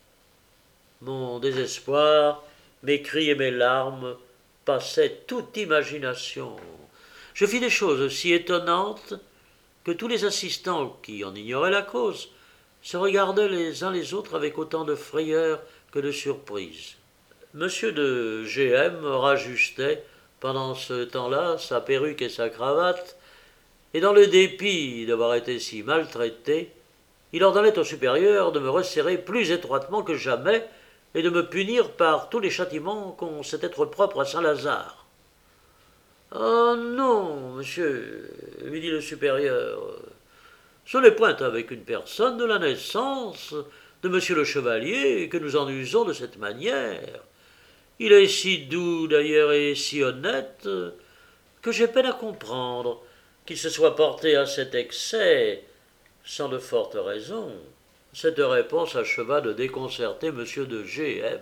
Mon désespoir, mes cris et mes larmes passaient toute imagination. Je fis des choses si étonnantes que tous les assistants, qui en ignoraient la cause, se regardaient les uns les autres avec autant de frayeur que de surprise. Monsieur de G.M. rajustait, pendant ce temps-là, sa perruque et sa cravate, et dans le dépit d'avoir été si maltraité, il ordonnait au supérieur de me resserrer plus étroitement que jamais et de me punir par tous les châtiments qu'on sait être propres à Saint-Lazare. « Ah non, monsieur, lui dit le supérieur, ce n'est point avec une personne de la naissance de monsieur le chevalier que nous en usons de cette manière. Il est si doux d'ailleurs et si honnête que j'ai peine à comprendre qu'il se soit porté à cet excès sans de fortes raisons. » Cette réponse acheva de déconcerter monsieur de G.M.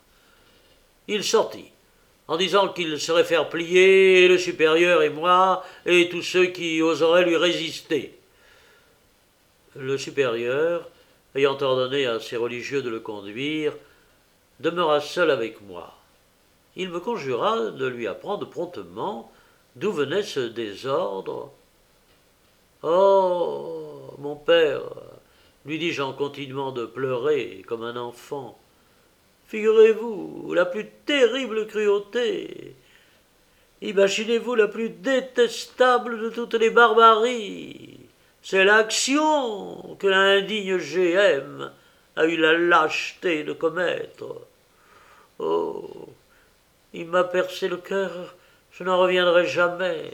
Il sortit, en disant qu'il saurait faire plier le supérieur et moi, et tous ceux qui oseraient lui résister. Le supérieur, ayant ordonné à ses religieux de le conduire, demeura seul avec moi. Il me conjura de lui apprendre promptement d'où venait ce désordre. « Oh, mon père !» lui dis-je en continuant de pleurer comme un enfant. « Figurez-vous la plus terrible cruauté. Imaginez-vous la plus détestable de toutes les barbaries. C'est l'action que l'indigne GM a eu la lâcheté de commettre. Oh, il m'a percé le cœur, je n'en reviendrai jamais.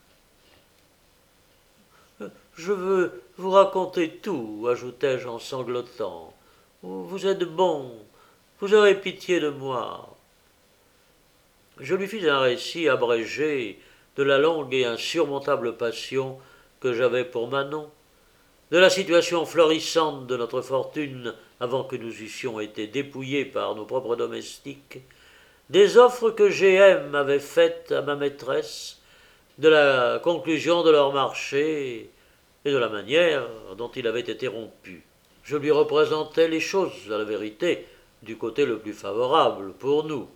Je veux vous raconter tout, ajoutai-je en sanglotant. Vous êtes bon, vous aurez pitié de moi. Je lui fis un récit abrégé de la longue et insurmontable passion que j'avais pour Manon, de la situation florissante de notre fortune avant que nous eussions été dépouillés par nos propres domestiques, des offres que G.M. avait faites à ma maîtresse, de la conclusion de leur marché et de la manière dont il avait été rompu. Je lui représentais les choses, à la vérité, du côté le plus favorable pour nous.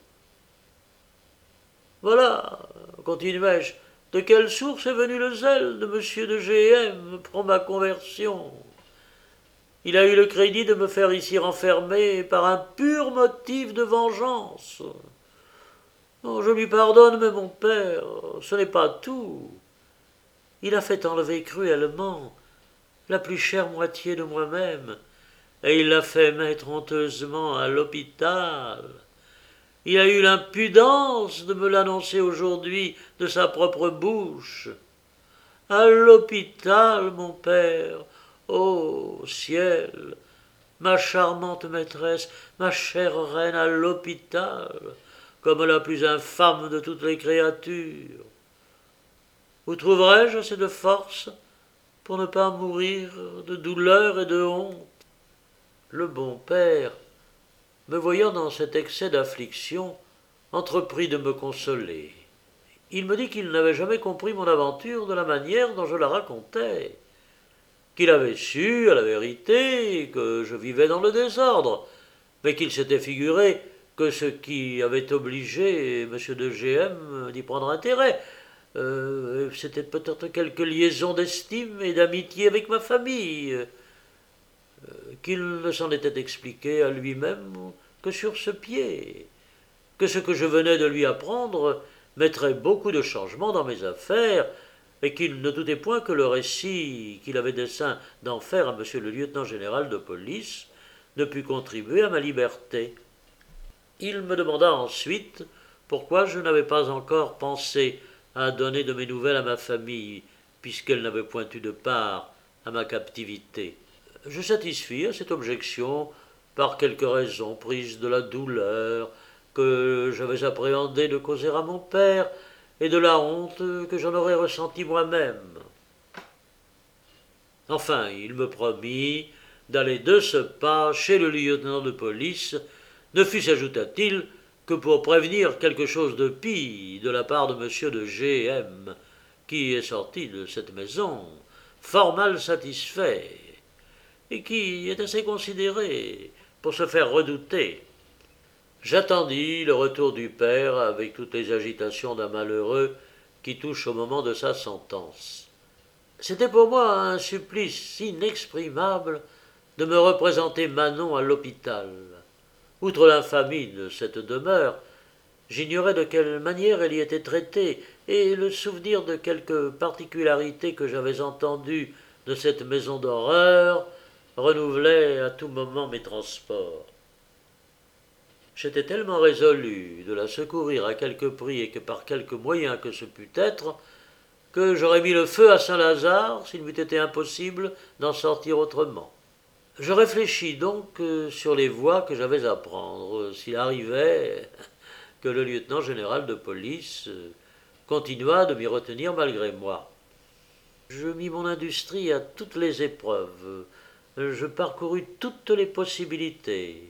Voilà, continuai-je, de quelle source est venu le zèle de M. de G.M. pour ma conversion? Il a eu le crédit de me faire ici renfermer par un pur motif de vengeance. Oh, je lui pardonne, mais mon père, ce n'est pas tout. Il a fait enlever cruellement la plus chère moitié de moi-même, et il l'a fait mettre honteusement à l'hôpital. Il a eu l'impudence de me l'annoncer aujourd'hui de sa propre bouche. À l'hôpital, mon père. Ô ciel, ma charmante maîtresse, ma chère reine, à l'hôpital, comme la plus infâme de toutes les créatures. Où trouverai-je assez de force pour ne pas mourir de douleur et de honte? Le bon père, me voyant dans cet excès d'affliction, entreprit de me consoler. Il me dit qu'il n'avait jamais compris mon aventure de la manière dont je la racontais, qu'il avait su, à la vérité, que je vivais dans le désordre, mais qu'il s'était figuré que ce qui avait obligé M. de G.M. d'y prendre intérêt, c'était peut-être quelque liaison d'estime et d'amitié avec ma famille, qu'il ne s'en était expliqué à lui-même que sur ce pied, que ce que je venais de lui apprendre mettrait beaucoup de changements dans mes affaires, et qu'il ne doutait point que le récit qu'il avait dessein d'en faire à monsieur le lieutenant-général de police ne pût contribuer à ma liberté. Il me demanda ensuite pourquoi je n'avais pas encore pensé à donner de mes nouvelles à ma famille, puisqu'elle n'avait point eu de part à ma captivité. Je satisfis à cette objection par quelques raisons prises de la douleur que j'avais appréhendé de causer à mon père et de la honte que j'en aurais ressentie moi-même. Enfin, il me promit d'aller de ce pas chez le lieutenant de police, ne fût-ce, ajouta-t-il, que pour prévenir quelque chose de pis de la part de M. de G.M., qui est sorti de cette maison fort mal satisfait, et qui est assez considéré pour se faire redouter. J'attendis le retour du père avec toutes les agitations d'un malheureux qui touche au moment de sa sentence. C'était pour moi un supplice inexprimable de me représenter Manon à l'hôpital. Outre l'infamie de cette demeure, j'ignorais de quelle manière elle y était traitée, et le souvenir de quelques particularités que j'avais entendues de cette maison d'horreur renouvelait à tout moment mes transports. J'étais tellement résolu de la secourir à quelque prix et que par quelque moyen que ce pût être, que j'aurais mis le feu à Saint-Lazare s'il m'eût été impossible d'en sortir autrement. Je réfléchis donc sur les voies que j'avais à prendre, s'il arrivait que le lieutenant-général de police continua de m'y retenir malgré moi. Je mis mon industrie à toutes les épreuves, je parcourus toutes les possibilités.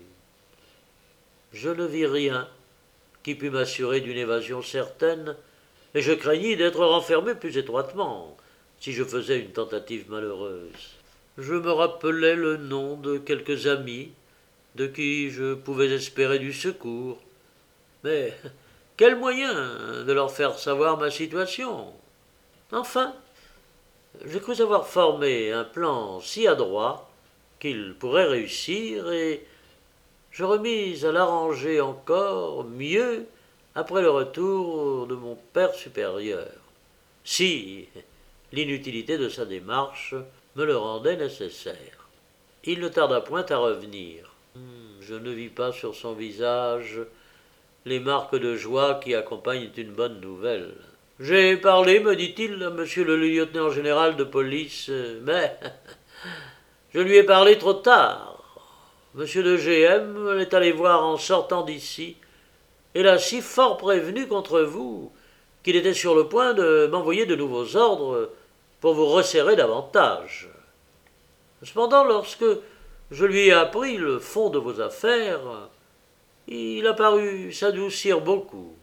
Je ne vis rien qui pût m'assurer d'une évasion certaine, et je craignis d'être renfermé plus étroitement si je faisais une tentative malheureuse. Je me rappelais le nom de quelques amis de qui je pouvais espérer du secours, mais quel moyen de leur faire savoir ma situation? Enfin, je crus avoir formé un plan si adroit qu'il pourrait réussir, et je remis à l'arranger encore mieux après le retour de mon père supérieur. Si l'inutilité de sa démarche me le rendait nécessaire. Il ne tarda point à revenir. Je ne vis pas sur son visage les marques de joie qui accompagnent une bonne nouvelle. J'ai parlé, me dit-il, à monsieur le lieutenant général de police, mais je lui ai parlé trop tard. Monsieur de GM l'est allé voir en sortant d'ici, et l'a si fort prévenu contre vous qu'il était sur le point de m'envoyer de nouveaux ordres pour vous resserrer davantage. Cependant, lorsque je lui ai appris le fond de vos affaires, il a paru s'adoucir beaucoup,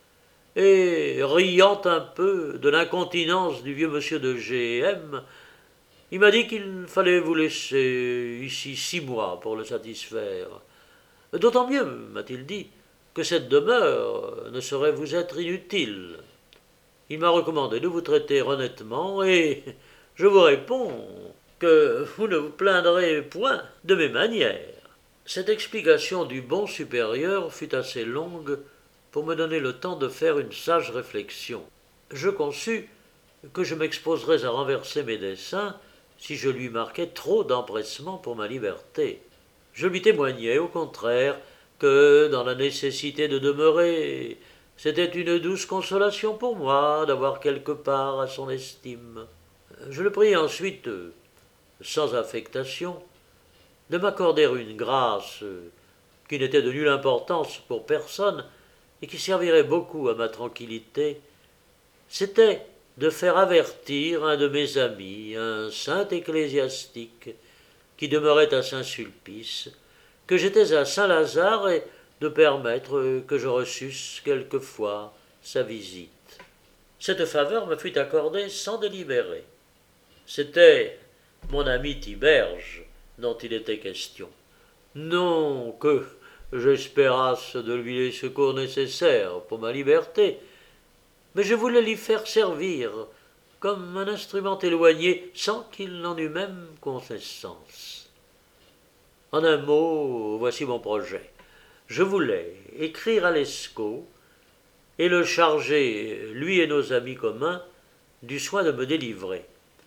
et riant un peu de l'incontinence du vieux monsieur de GM, il m'a dit qu'il fallait vous laisser ici 6 mois pour le satisfaire. D'autant mieux, m'a-t-il dit, que cette demeure ne saurait vous être inutile. Il m'a recommandé de vous traiter honnêtement, et je vous réponds que vous ne vous plaindrez point de mes manières. Cette explication du bon supérieur fut assez longue pour me donner le temps de faire une sage réflexion. Je conçus que je m'exposerais à renverser mes desseins si je lui marquais trop d'empressement pour ma liberté. Je lui témoignai, au contraire, que, dans la nécessité de demeurer, c'était une douce consolation pour moi d'avoir quelque part à son estime. Je le priai ensuite, sans affectation, de m'accorder une grâce qui n'était de nulle importance pour personne et qui servirait beaucoup à ma tranquillité. C'était de faire avertir un de mes amis, un saint ecclésiastique, qui demeurait à Saint-Sulpice, que j'étais à Saint-Lazare et de permettre que je reçusse quelquefois sa visite. Cette faveur me fut accordée sans délibérer. C'était mon ami Tiberge dont il était question. Non que j'espérasse de lui les secours nécessaires pour ma liberté, mais je voulais l'y faire servir comme un instrument éloigné sans qu'il n'en eût même connaissance. En un mot, voici mon projet. Je voulais écrire à Lescaut et le charger, lui et nos amis communs, du soin de me délivrer.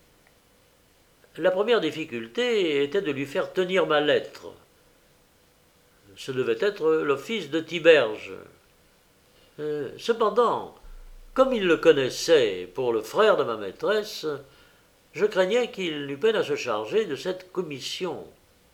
La première difficulté était de lui faire tenir ma lettre. Ce devait être l'office de Tiberge. Cependant, comme il le connaissait pour le frère de ma maîtresse, je craignais qu'il n'eût peine à se charger de cette commission.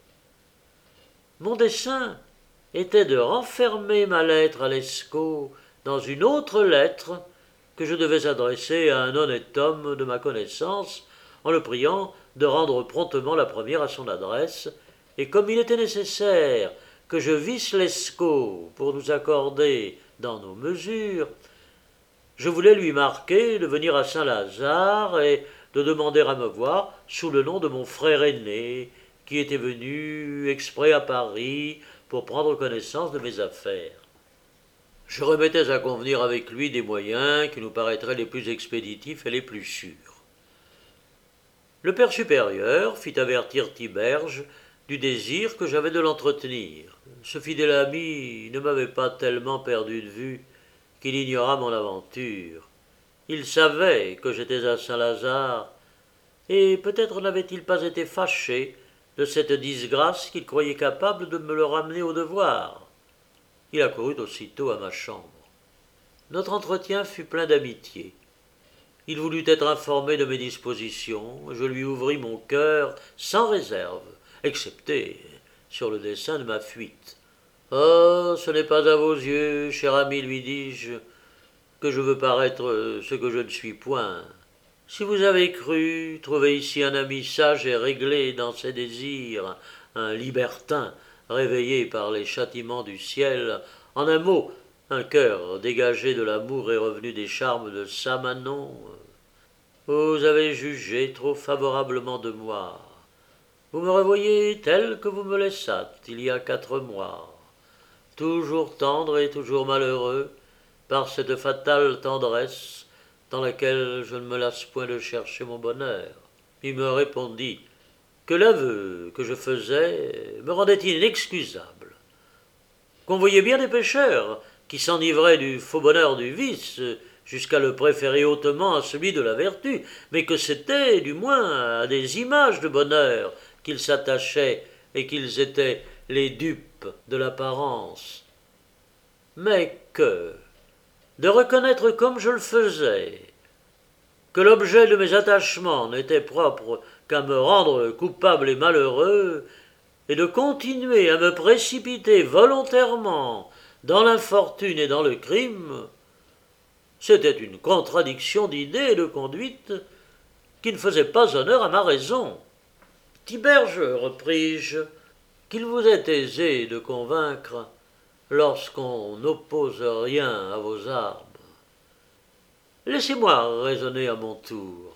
Mon dessein était de renfermer ma lettre à Lescaut dans une autre lettre que je devais adresser à un honnête homme de ma connaissance, en le priant de rendre promptement la première à son adresse, et comme il était nécessaire que je visse Lescaut pour nous accorder dans nos mesures, je voulais lui marquer de venir à Saint-Lazare et de demander à me voir sous le nom de mon frère aîné, qui était venu exprès à Paris pour prendre connaissance de mes affaires. Je remettais à convenir avec lui des moyens qui nous paraîtraient les plus expéditifs et les plus sûrs. Le père supérieur fit avertir Tiberge du désir que j'avais de l'entretenir. Ce fidèle ami ne m'avait pas tellement perdu de vue qu'il ignora mon aventure. Il savait que j'étais à Saint-Lazare, et peut-être n'avait-il pas été fâché de cette disgrâce qu'il croyait capable de me le ramener au devoir. Il accourut aussitôt à ma chambre. Notre entretien fut plein d'amitié. Il voulut être informé de mes dispositions, je lui ouvris mon cœur sans réserve, excepté sur le dessein de ma fuite. « Oh, ce n'est pas à vos yeux, cher ami, lui dis-je, que je veux paraître ce que je ne suis point. Si vous avez cru trouver ici un ami sage et réglé dans ses désirs, un libertin réveillé par les châtiments du ciel, en un mot, un cœur dégagé de l'amour et revenu des charmes de sa Manon, vous avez jugé trop favorablement de moi. Vous me revoyez tel que vous me laissâtes il y a 4 mois, toujours tendre et toujours malheureux, par cette fatale tendresse dans laquelle je ne me lasse point de chercher mon bonheur. Il me répondit que l'aveu que je faisais me rendait inexcusable, qu'on voyait bien des pécheurs qui s'enivraient du faux bonheur du vice jusqu'à le préférer hautement à celui de la vertu, mais que c'était, du moins, à des images de bonheur qu'ils s'attachaient et qu'ils étaient les dupes de l'apparence. Mais que, de reconnaître comme je le faisais, que l'objet de mes attachements n'était propre qu'à me rendre coupable et malheureux, et de continuer à me précipiter volontairement dans l'infortune et dans le crime, c'était une contradiction d'idées et de conduite qui ne faisait pas honneur à ma raison. Tiberge, repris-je, qu'il vous est aisé de convaincre lorsqu'on n'oppose rien à vos arbres. Laissez-moi raisonner à mon tour.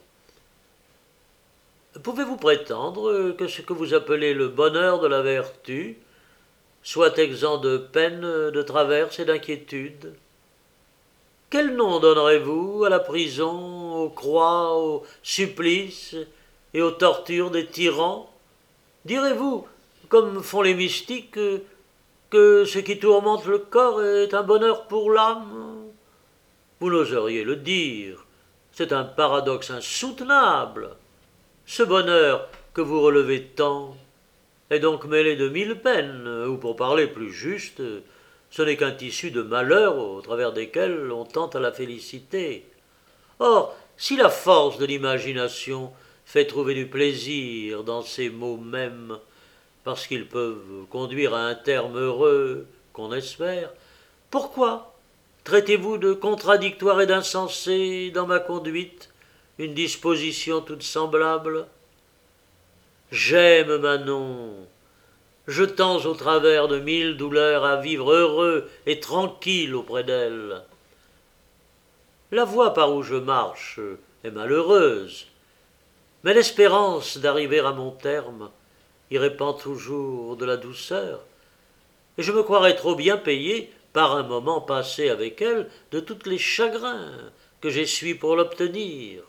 Pouvez-vous prétendre que ce que vous appelez le bonheur de la vertu soit exempt de peine, de traverses et d'inquiétudes? Quel nom donnerez-vous à la prison, aux croix, aux supplices et aux tortures des tyrans? Direz-vous, comme font les mystiques, que ce qui tourmente le corps est un bonheur pour l'âme? Vous n'oseriez le dire, c'est un paradoxe insoutenable. Ce bonheur que vous relevez tant est donc mêlé de 1000 peines, ou pour parler plus juste, ce n'est qu'un tissu de malheurs au travers desquels on tente à la félicité. Or, si la force de l'imagination fait trouver du plaisir dans ces mots mêmes, parce qu'ils peuvent conduire à un terme heureux qu'on espère, pourquoi traitez-vous de contradictoire et d'insensé dans ma conduite une disposition toute semblable? J'aime Manon, je tends au travers de 1000 douleurs à vivre heureux et tranquille auprès d'elle. La voie par où je marche est malheureuse, mais l'espérance d'arriver à mon terme y répand toujours de la douceur, et je me croirais trop bien payé par un moment passé avec elle de tous les chagrins que j'essuie pour l'obtenir.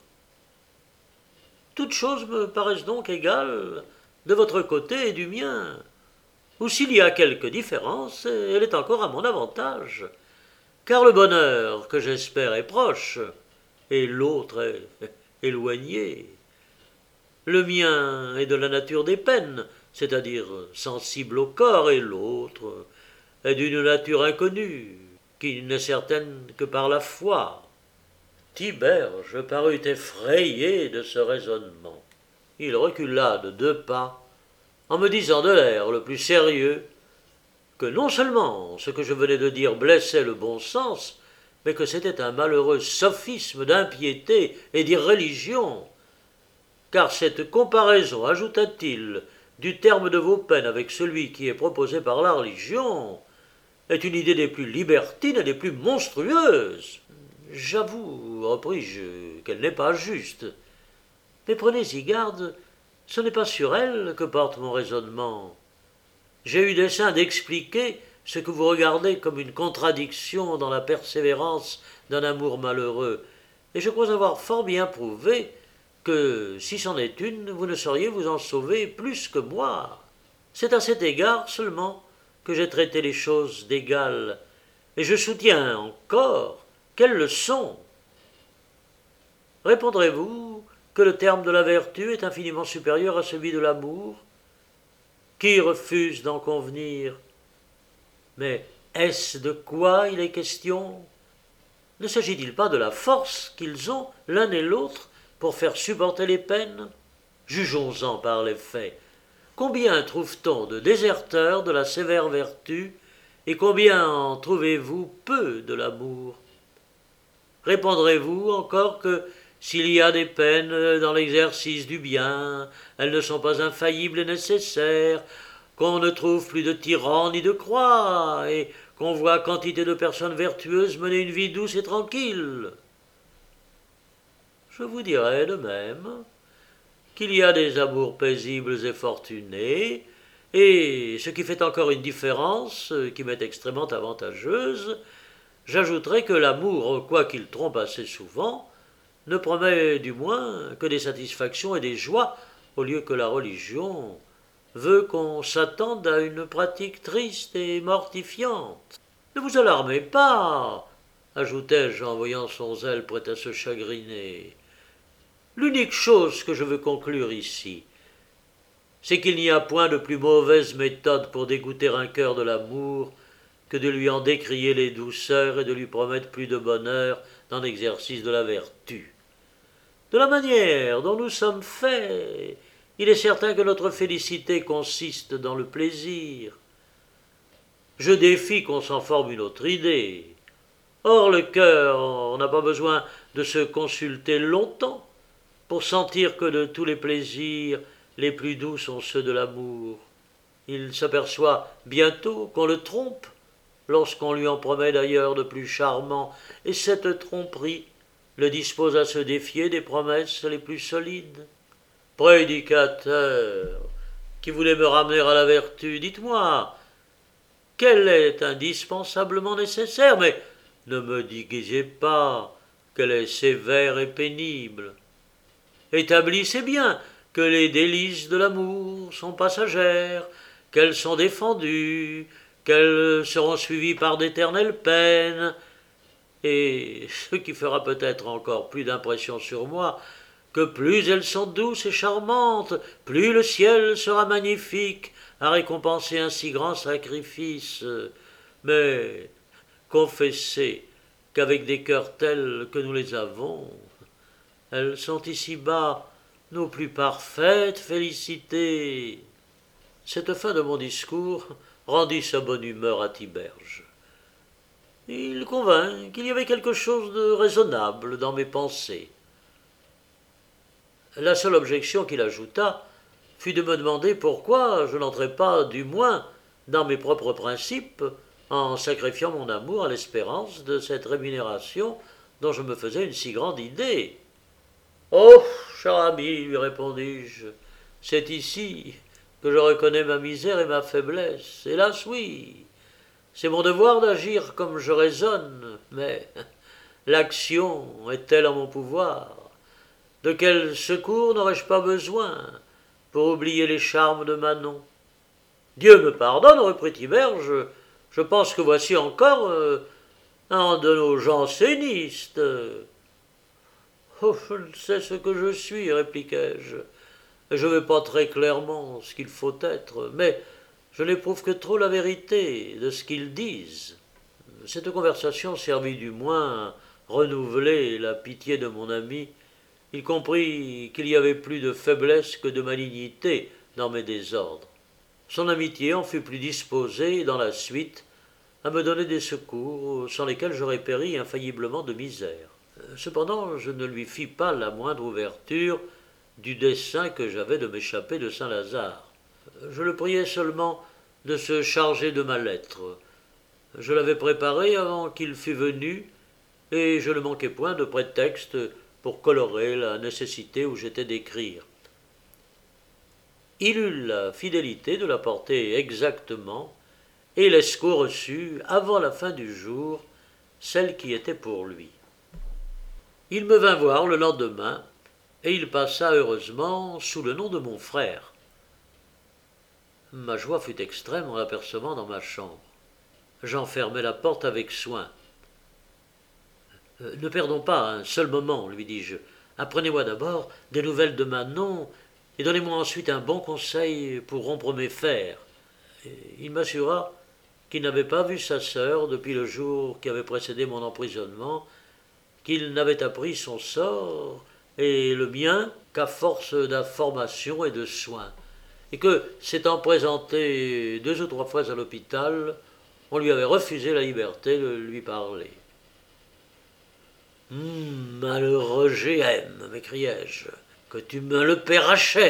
Toutes choses me paraissent donc égales de votre côté et du mien, ou s'il y a quelque différence, elle est encore à mon avantage, car le bonheur que j'espère est proche, et l'autre est éloigné. Le mien est de la nature des peines, c'est-à-dire sensible au corps, et l'autre est d'une nature inconnue, qui n'est certaine que par la foi. Tiberge parut effrayé de ce raisonnement. Il recula de 2 pas, en me disant de l'air le plus sérieux que non seulement ce que je venais de dire blessait le bon sens, mais que c'était un malheureux sophisme d'impiété et d'irréligion. Car cette comparaison, ajouta-t-il, du terme de vos peines avec celui qui est proposé par la religion, est une idée des plus libertines et des plus monstrueuses. J'avoue, repris-je, qu'elle n'est pas juste. Mais prenez-y garde, ce n'est pas sur elle que porte mon raisonnement. J'ai eu dessein d'expliquer ce que vous regardez comme une contradiction dans la persévérance d'un amour malheureux, et je crois avoir fort bien prouvé que, si c'en est une, vous ne sauriez vous en sauver plus que moi. C'est à cet égard seulement que j'ai traité les choses d'égal, et je soutiens encore qu'elles le sont. Répondrez-vous que le terme de la vertu est infiniment supérieur à celui de l'amour? Qui refuse d'en convenir? Mais est-ce de quoi il est question? Ne s'agit-il pas de la force qu'ils ont l'un et l'autre pour faire supporter les peines? Jugeons-en par les faits. Combien trouve-t-on de déserteurs de la sévère vertu, et combien en trouvez-vous peu de l'amour? Répondrez-vous encore que s'il y a des peines dans l'exercice du bien, elles ne sont pas infaillibles et nécessaires, qu'on ne trouve plus de tyrans ni de croix, et qu'on voit quantité de personnes vertueuses mener une vie douce et tranquille? Je vous dirais de même qu'il y a des amours paisibles et fortunés, et ce qui fait encore une différence qui m'est extrêmement avantageuse, j'ajouterai que l'amour, quoiqu'il trompe assez souvent, ne promet du moins que des satisfactions et des joies, au lieu que la religion veut qu'on s'attende à une pratique triste et mortifiante. Ne vous alarmez pas, ajoutai-je en voyant son zèle prêt à se chagriner. L'unique chose que je veux conclure ici, c'est qu'il n'y a point de plus mauvaise méthode pour dégoûter un cœur de l'amour que de lui en décrier les douceurs et de lui promettre plus de bonheur dans l'exercice de la vertu. De la manière dont nous sommes faits, il est certain que notre félicité consiste dans le plaisir. Je défie qu'on s'en forme une autre idée. Or, le cœur, on n'a pas besoin de se consulter longtemps pour sentir que de tous les plaisirs, les plus doux sont ceux de l'amour. Il s'aperçoit bientôt qu'on le trompe, lorsqu'on lui en promet d'ailleurs de plus charmants, et cette tromperie le dispose à se défier des promesses les plus solides. Prédicateur, qui voulait me ramener à la vertu, dites-moi, qu'elle est indispensablement nécessaire, mais ne me déguisez pas qu'elle est sévère et pénible. Établissez bien que les délices de l'amour sont passagères, qu'elles sont défendues, qu'elles seront suivies par d'éternelles peines, et ce qui fera peut-être encore plus d'impression sur moi, que plus elles sont douces et charmantes, plus le ciel sera magnifique à récompenser un si grand sacrifice. Mais confessez qu'avec des cœurs tels que nous les avons, elles sont ici-bas nos plus parfaites félicités. Cette fin de mon discours rendit sa bonne humeur à Tiberge. Il convint qu'il y avait quelque chose de raisonnable dans mes pensées. La seule objection qu'il ajouta fut de me demander pourquoi je n'entrais pas, du moins, dans mes propres principes, en sacrifiant mon amour à l'espérance de cette rémunération dont je me faisais une si grande idée. « Oh, cher ami, lui répondis-je, c'est ici que je reconnais ma misère et ma faiblesse. Hélas, oui, c'est mon devoir d'agir comme je raisonne, mais l'action est-elle en mon pouvoir? De quel secours n'aurais-je pas besoin pour oublier les charmes de Manon? Dieu me pardonne, reprit Tiberge, je pense que voici encore un de nos jansénistes. Oh, je ne sais ce que je suis, répliquai-je, et je ne vais pas très clairement ce qu'il faut être, mais je n'éprouve que trop la vérité de ce qu'ils disent. Cette conversation servit du moins à renouveler la pitié de mon ami. Il comprit qu'il y avait plus de faiblesse que de malignité dans mes désordres. Son amitié en fut plus disposée, dans la suite, à me donner des secours sans lesquels j'aurais péri infailliblement de misère. Cependant, je ne lui fis pas la moindre ouverture du dessein que j'avais de m'échapper de Saint-Lazare. Je le priai seulement de se charger de ma lettre. Je l'avais préparée avant qu'il fût venu, et je ne manquai point de prétexte pour colorer la nécessité où j'étais d'écrire. Il eut la fidélité de la porter exactement, et Lescaut reçut, avant la fin du jour, celle qui était pour lui. Il me vint voir le lendemain, et il passa heureusement sous le nom de mon frère. Ma joie fut extrême en l'apercevant dans ma chambre. J'en fermai la porte avec soin. Ne perdons pas un seul moment, lui dis-je. Apprenez-moi d'abord des nouvelles de Manon, et donnez-moi ensuite un bon conseil pour rompre mes fers. Il m'assura qu'il n'avait pas vu sa sœur depuis le jour qui avait précédé mon emprisonnement, qu'il n'avait appris son sort et le mien qu'à force d'informations et de soins, et que, s'étant présenté 2 ou 3 fois à l'hôpital, on lui avait refusé la liberté de lui parler. « Malheureux GM, m'écriai-je, que tu me le paieras cher. »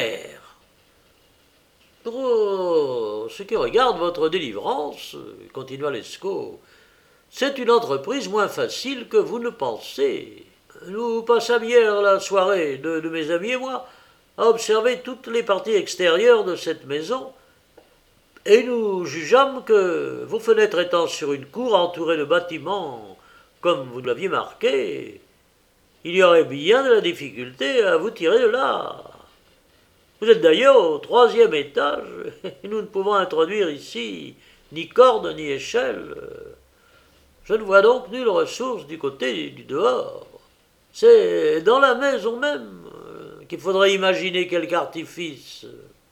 Oh, ce qui regarde votre délivrance, continua Lescaut, c'est une entreprise moins facile que vous ne pensez. Nous passâmes hier la soirée, de mes amis et moi, à observer toutes les parties extérieures de cette maison, et nous jugeâmes que, vos fenêtres étant sur une cour entourée de bâtiments, comme vous l'aviez marqué, il y aurait bien de la difficulté à vous tirer de là. Vous êtes d'ailleurs au 3e étage, et nous ne pouvons introduire ici ni corde ni échelle. Je ne vois donc nulle ressource du côté du dehors. C'est dans la maison même qu'il faudrait imaginer quelque artifice.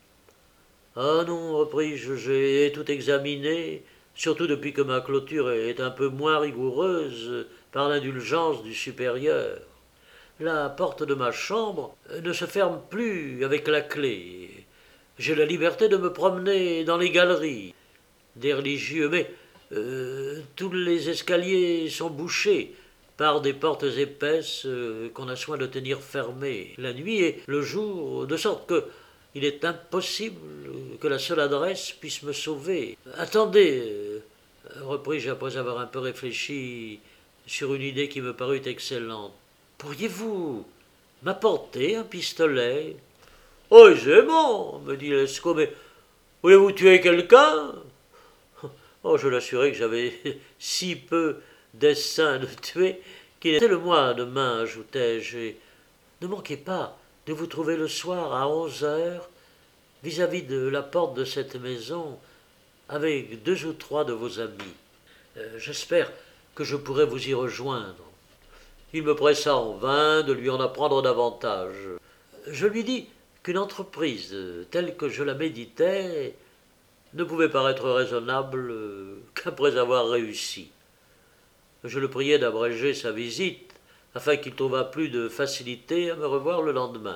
Ah non, repris-je, j'ai tout examiné, surtout depuis que ma clôture est un peu moins rigoureuse par l'indulgence du supérieur. La porte de ma chambre ne se ferme plus avec la clé. J'ai la liberté de me promener dans les galeries des religieux, mais tous les escaliers sont bouchés par des portes épaisses qu'on a soin de tenir fermées la nuit et le jour, de sorte que il est impossible que la seule adresse puisse me sauver. Attendez, repris-je après avoir un peu réfléchi sur une idée qui me parut excellente. Pourriez-vous m'apporter un pistolet? Oh, aisément, me dit Lescaut, mais voulez-vous tuer quelqu'un? Oh, je l'assurai que j'avais si peu d'essaim de tuer qu'il était le mois demain, ajoutai-je, et ne manquez pas de vous trouver le soir à 11 heures vis-à-vis de la porte de cette maison avec 2 ou 3 de vos amis. J'espère que je pourrai vous y rejoindre. Il me pressa en vain de lui en apprendre davantage. Je lui dis qu'une entreprise telle que je la méditais ne pouvait paraître raisonnable qu'après avoir réussi. Je le priai d'abréger sa visite afin qu'il trouvât plus de facilité à me revoir le lendemain.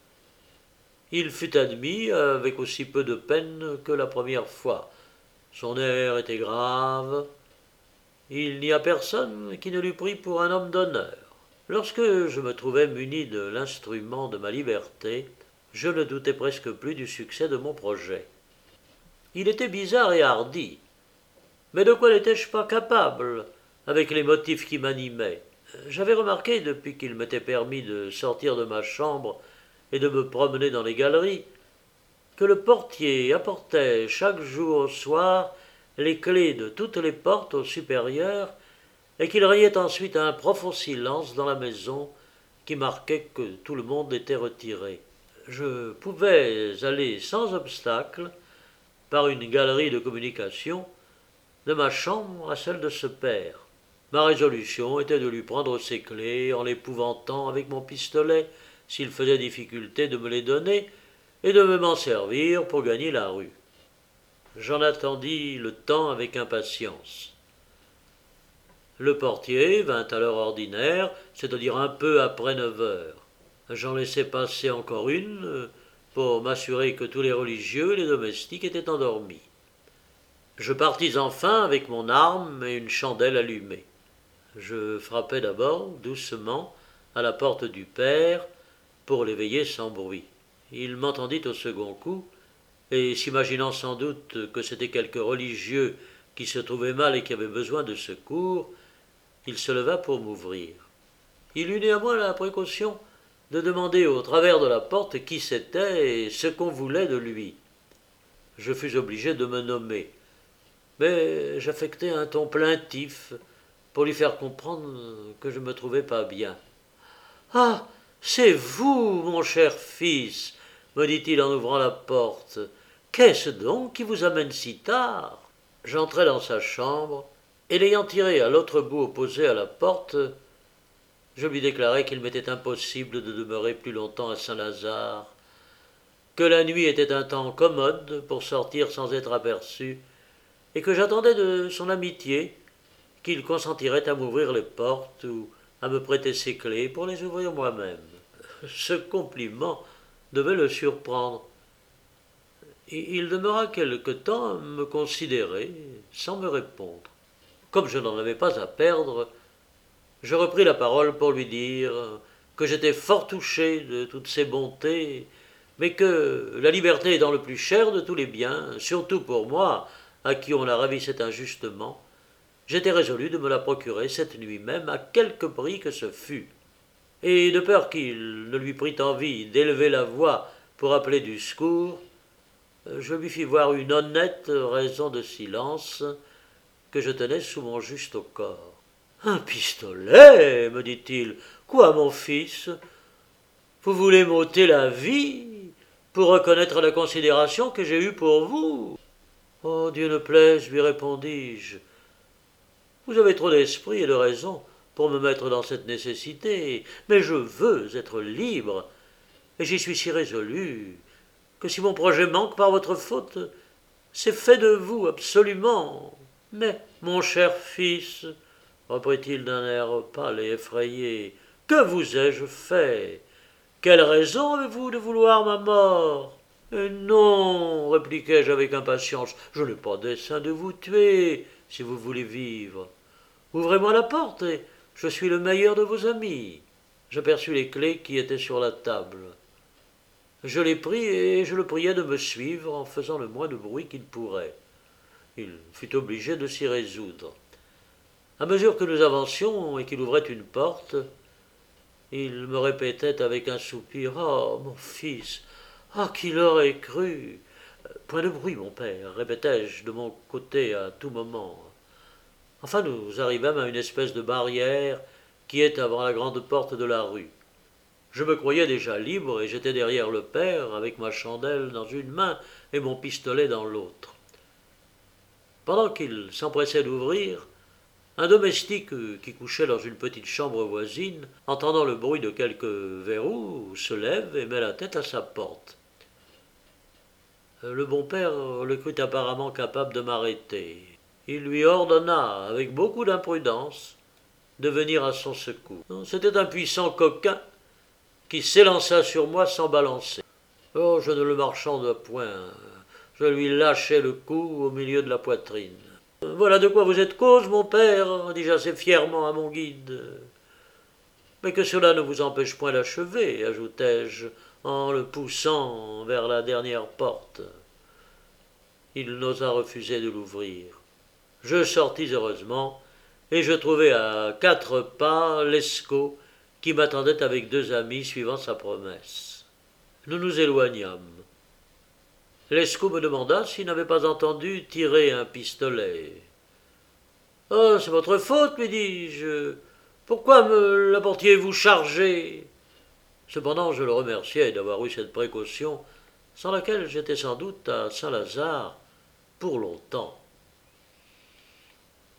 Il fut admis avec aussi peu de peine que la première fois. Son air était grave. Il n'y a personne qui ne l'eût pris pour un homme d'honneur. Lorsque je me trouvais muni de l'instrument de ma liberté, je ne doutais presque plus du succès de mon projet. Il était bizarre et hardi, mais de quoi n'étais-je pas capable, avec les motifs qui m'animaient? J'avais remarqué, depuis qu'il m'était permis de sortir de ma chambre et de me promener dans les galeries, que le portier apportait chaque jour au soir les clés de toutes les portes au supérieur et qu'il régnait ensuite un profond silence dans la maison qui marquait que tout le monde était retiré. Je pouvais aller sans obstacle, par une galerie de communication, de ma chambre à celle de ce père. Ma résolution était de lui prendre ses clés en l'épouvantant avec mon pistolet, s'il faisait difficulté de me les donner, et de m'en servir pour gagner la rue. J'en attendis le temps avec impatience. Le portier vint à l'heure ordinaire, c'est-à-dire un peu après 9 heures. J'en laissai passer encore une pour m'assurer que tous les religieux et les domestiques étaient endormis. Je partis enfin avec mon arme et une chandelle allumée. Je frappai d'abord doucement à la porte du père pour l'éveiller sans bruit. Il m'entendit au second coup, et s'imaginant sans doute que c'était quelque religieux qui se trouvait mal et qui avait besoin de secours, il se leva pour m'ouvrir. Il eut néanmoins la précaution de demander au travers de la porte qui c'était et ce qu'on voulait de lui. Je fus obligé de me nommer, mais j'affectai un ton plaintif pour lui faire comprendre que je ne me trouvais pas bien. « Ah, c'est vous, mon cher fils, me dit-il en ouvrant la porte. Qu'est-ce donc qui vous amène si tard? J'entrai dans sa chambre, et l'ayant tiré à l'autre bout opposé à la porte, je lui déclarai qu'il m'était impossible de demeurer plus longtemps à Saint-Lazare, que la nuit était un temps commode pour sortir sans être aperçu, et que j'attendais de son amitié qu'il consentirait à m'ouvrir les portes ou à me prêter ses clés pour les ouvrir moi-même. Ce compliment devait le surprendre. Il demeura quelque temps à me considérer, sans me répondre. Comme je n'en avais pas à perdre, je repris la parole pour lui dire que j'étais fort touché de toutes ses bontés, mais que la liberté étant le plus cher de tous les biens, surtout pour moi, à qui on la ravissait injustement, j'étais résolu de me la procurer cette nuit même, à quelque prix que ce fût. Et de peur qu'il ne lui prît envie d'élever la voix pour appeler du secours, je lui fis voir une honnête raison de silence que je tenais sous mon juste au corps. « Un pistolet, me dit-il. Quoi, mon fils? Vous voulez m'ôter la vie pour reconnaître la considération que j'ai eue pour vous? Oh, Dieu ne plaise, lui répondis-je. Vous avez trop d'esprit et de raison pour me mettre dans cette nécessité, mais je veux être libre, et j'y suis si résolu que si mon projet manque par votre faute, c'est fait de vous, absolument. Mais, mon cher fils, reprit-il d'un air pâle et effrayé, que vous ai-je fait? Quelle raison avez-vous de vouloir ma mort? Non, répliquai-je avec impatience, je n'ai pas dessein de vous tuer, si vous voulez vivre. Ouvrez-moi la porte, et je suis le meilleur de vos amis. J'aperçus les clés qui étaient sur la table. Je les pris et je le priai de me suivre en faisant le moins de bruit qu'il pourrait. Il fut obligé de s'y résoudre. À mesure que nous avancions et qu'il ouvrait une porte, il me répétait avec un soupir « Oh, mon fils, ah, qui l'aurait cru !» Point de bruit, mon père, répétai-je de mon côté à tout moment. Enfin, nous arrivâmes à une espèce de barrière qui est avant la grande porte de la rue. Je me croyais déjà libre et j'étais derrière le père avec ma chandelle dans une main et mon pistolet dans l'autre. Pendant qu'il s'empressait d'ouvrir, un domestique qui couchait dans une petite chambre voisine, entendant le bruit de quelques verrous, se lève et met la tête à sa porte. Le bon père le crut apparemment capable de m'arrêter. Il lui ordonna, avec beaucoup d'imprudence, de venir à son secours. C'était un puissant coquin qui s'élança sur moi sans balancer. Oh, je ne le marchande point. Je lui lâchai le cou au milieu de la poitrine. Voilà de quoi vous êtes cause, mon père, dis-je assez fièrement à mon guide. Mais que cela ne vous empêche point d'achever, ajoutai-je, en le poussant vers la dernière porte. Il n'osa refuser de l'ouvrir. Je sortis heureusement, et je trouvai à 4 pas Lescaut, qui m'attendait avec 2 amis suivant sa promesse. Nous nous éloignâmes. Lescaut me demanda s'il n'avait pas entendu tirer un pistolet. « Oh, c'est votre faute, lui dis-je. Pourquoi me l'apportiez-vous chargé ?» Cependant, je le remerciai d'avoir eu cette précaution, sans laquelle j'étais sans doute à Saint-Lazare pour longtemps.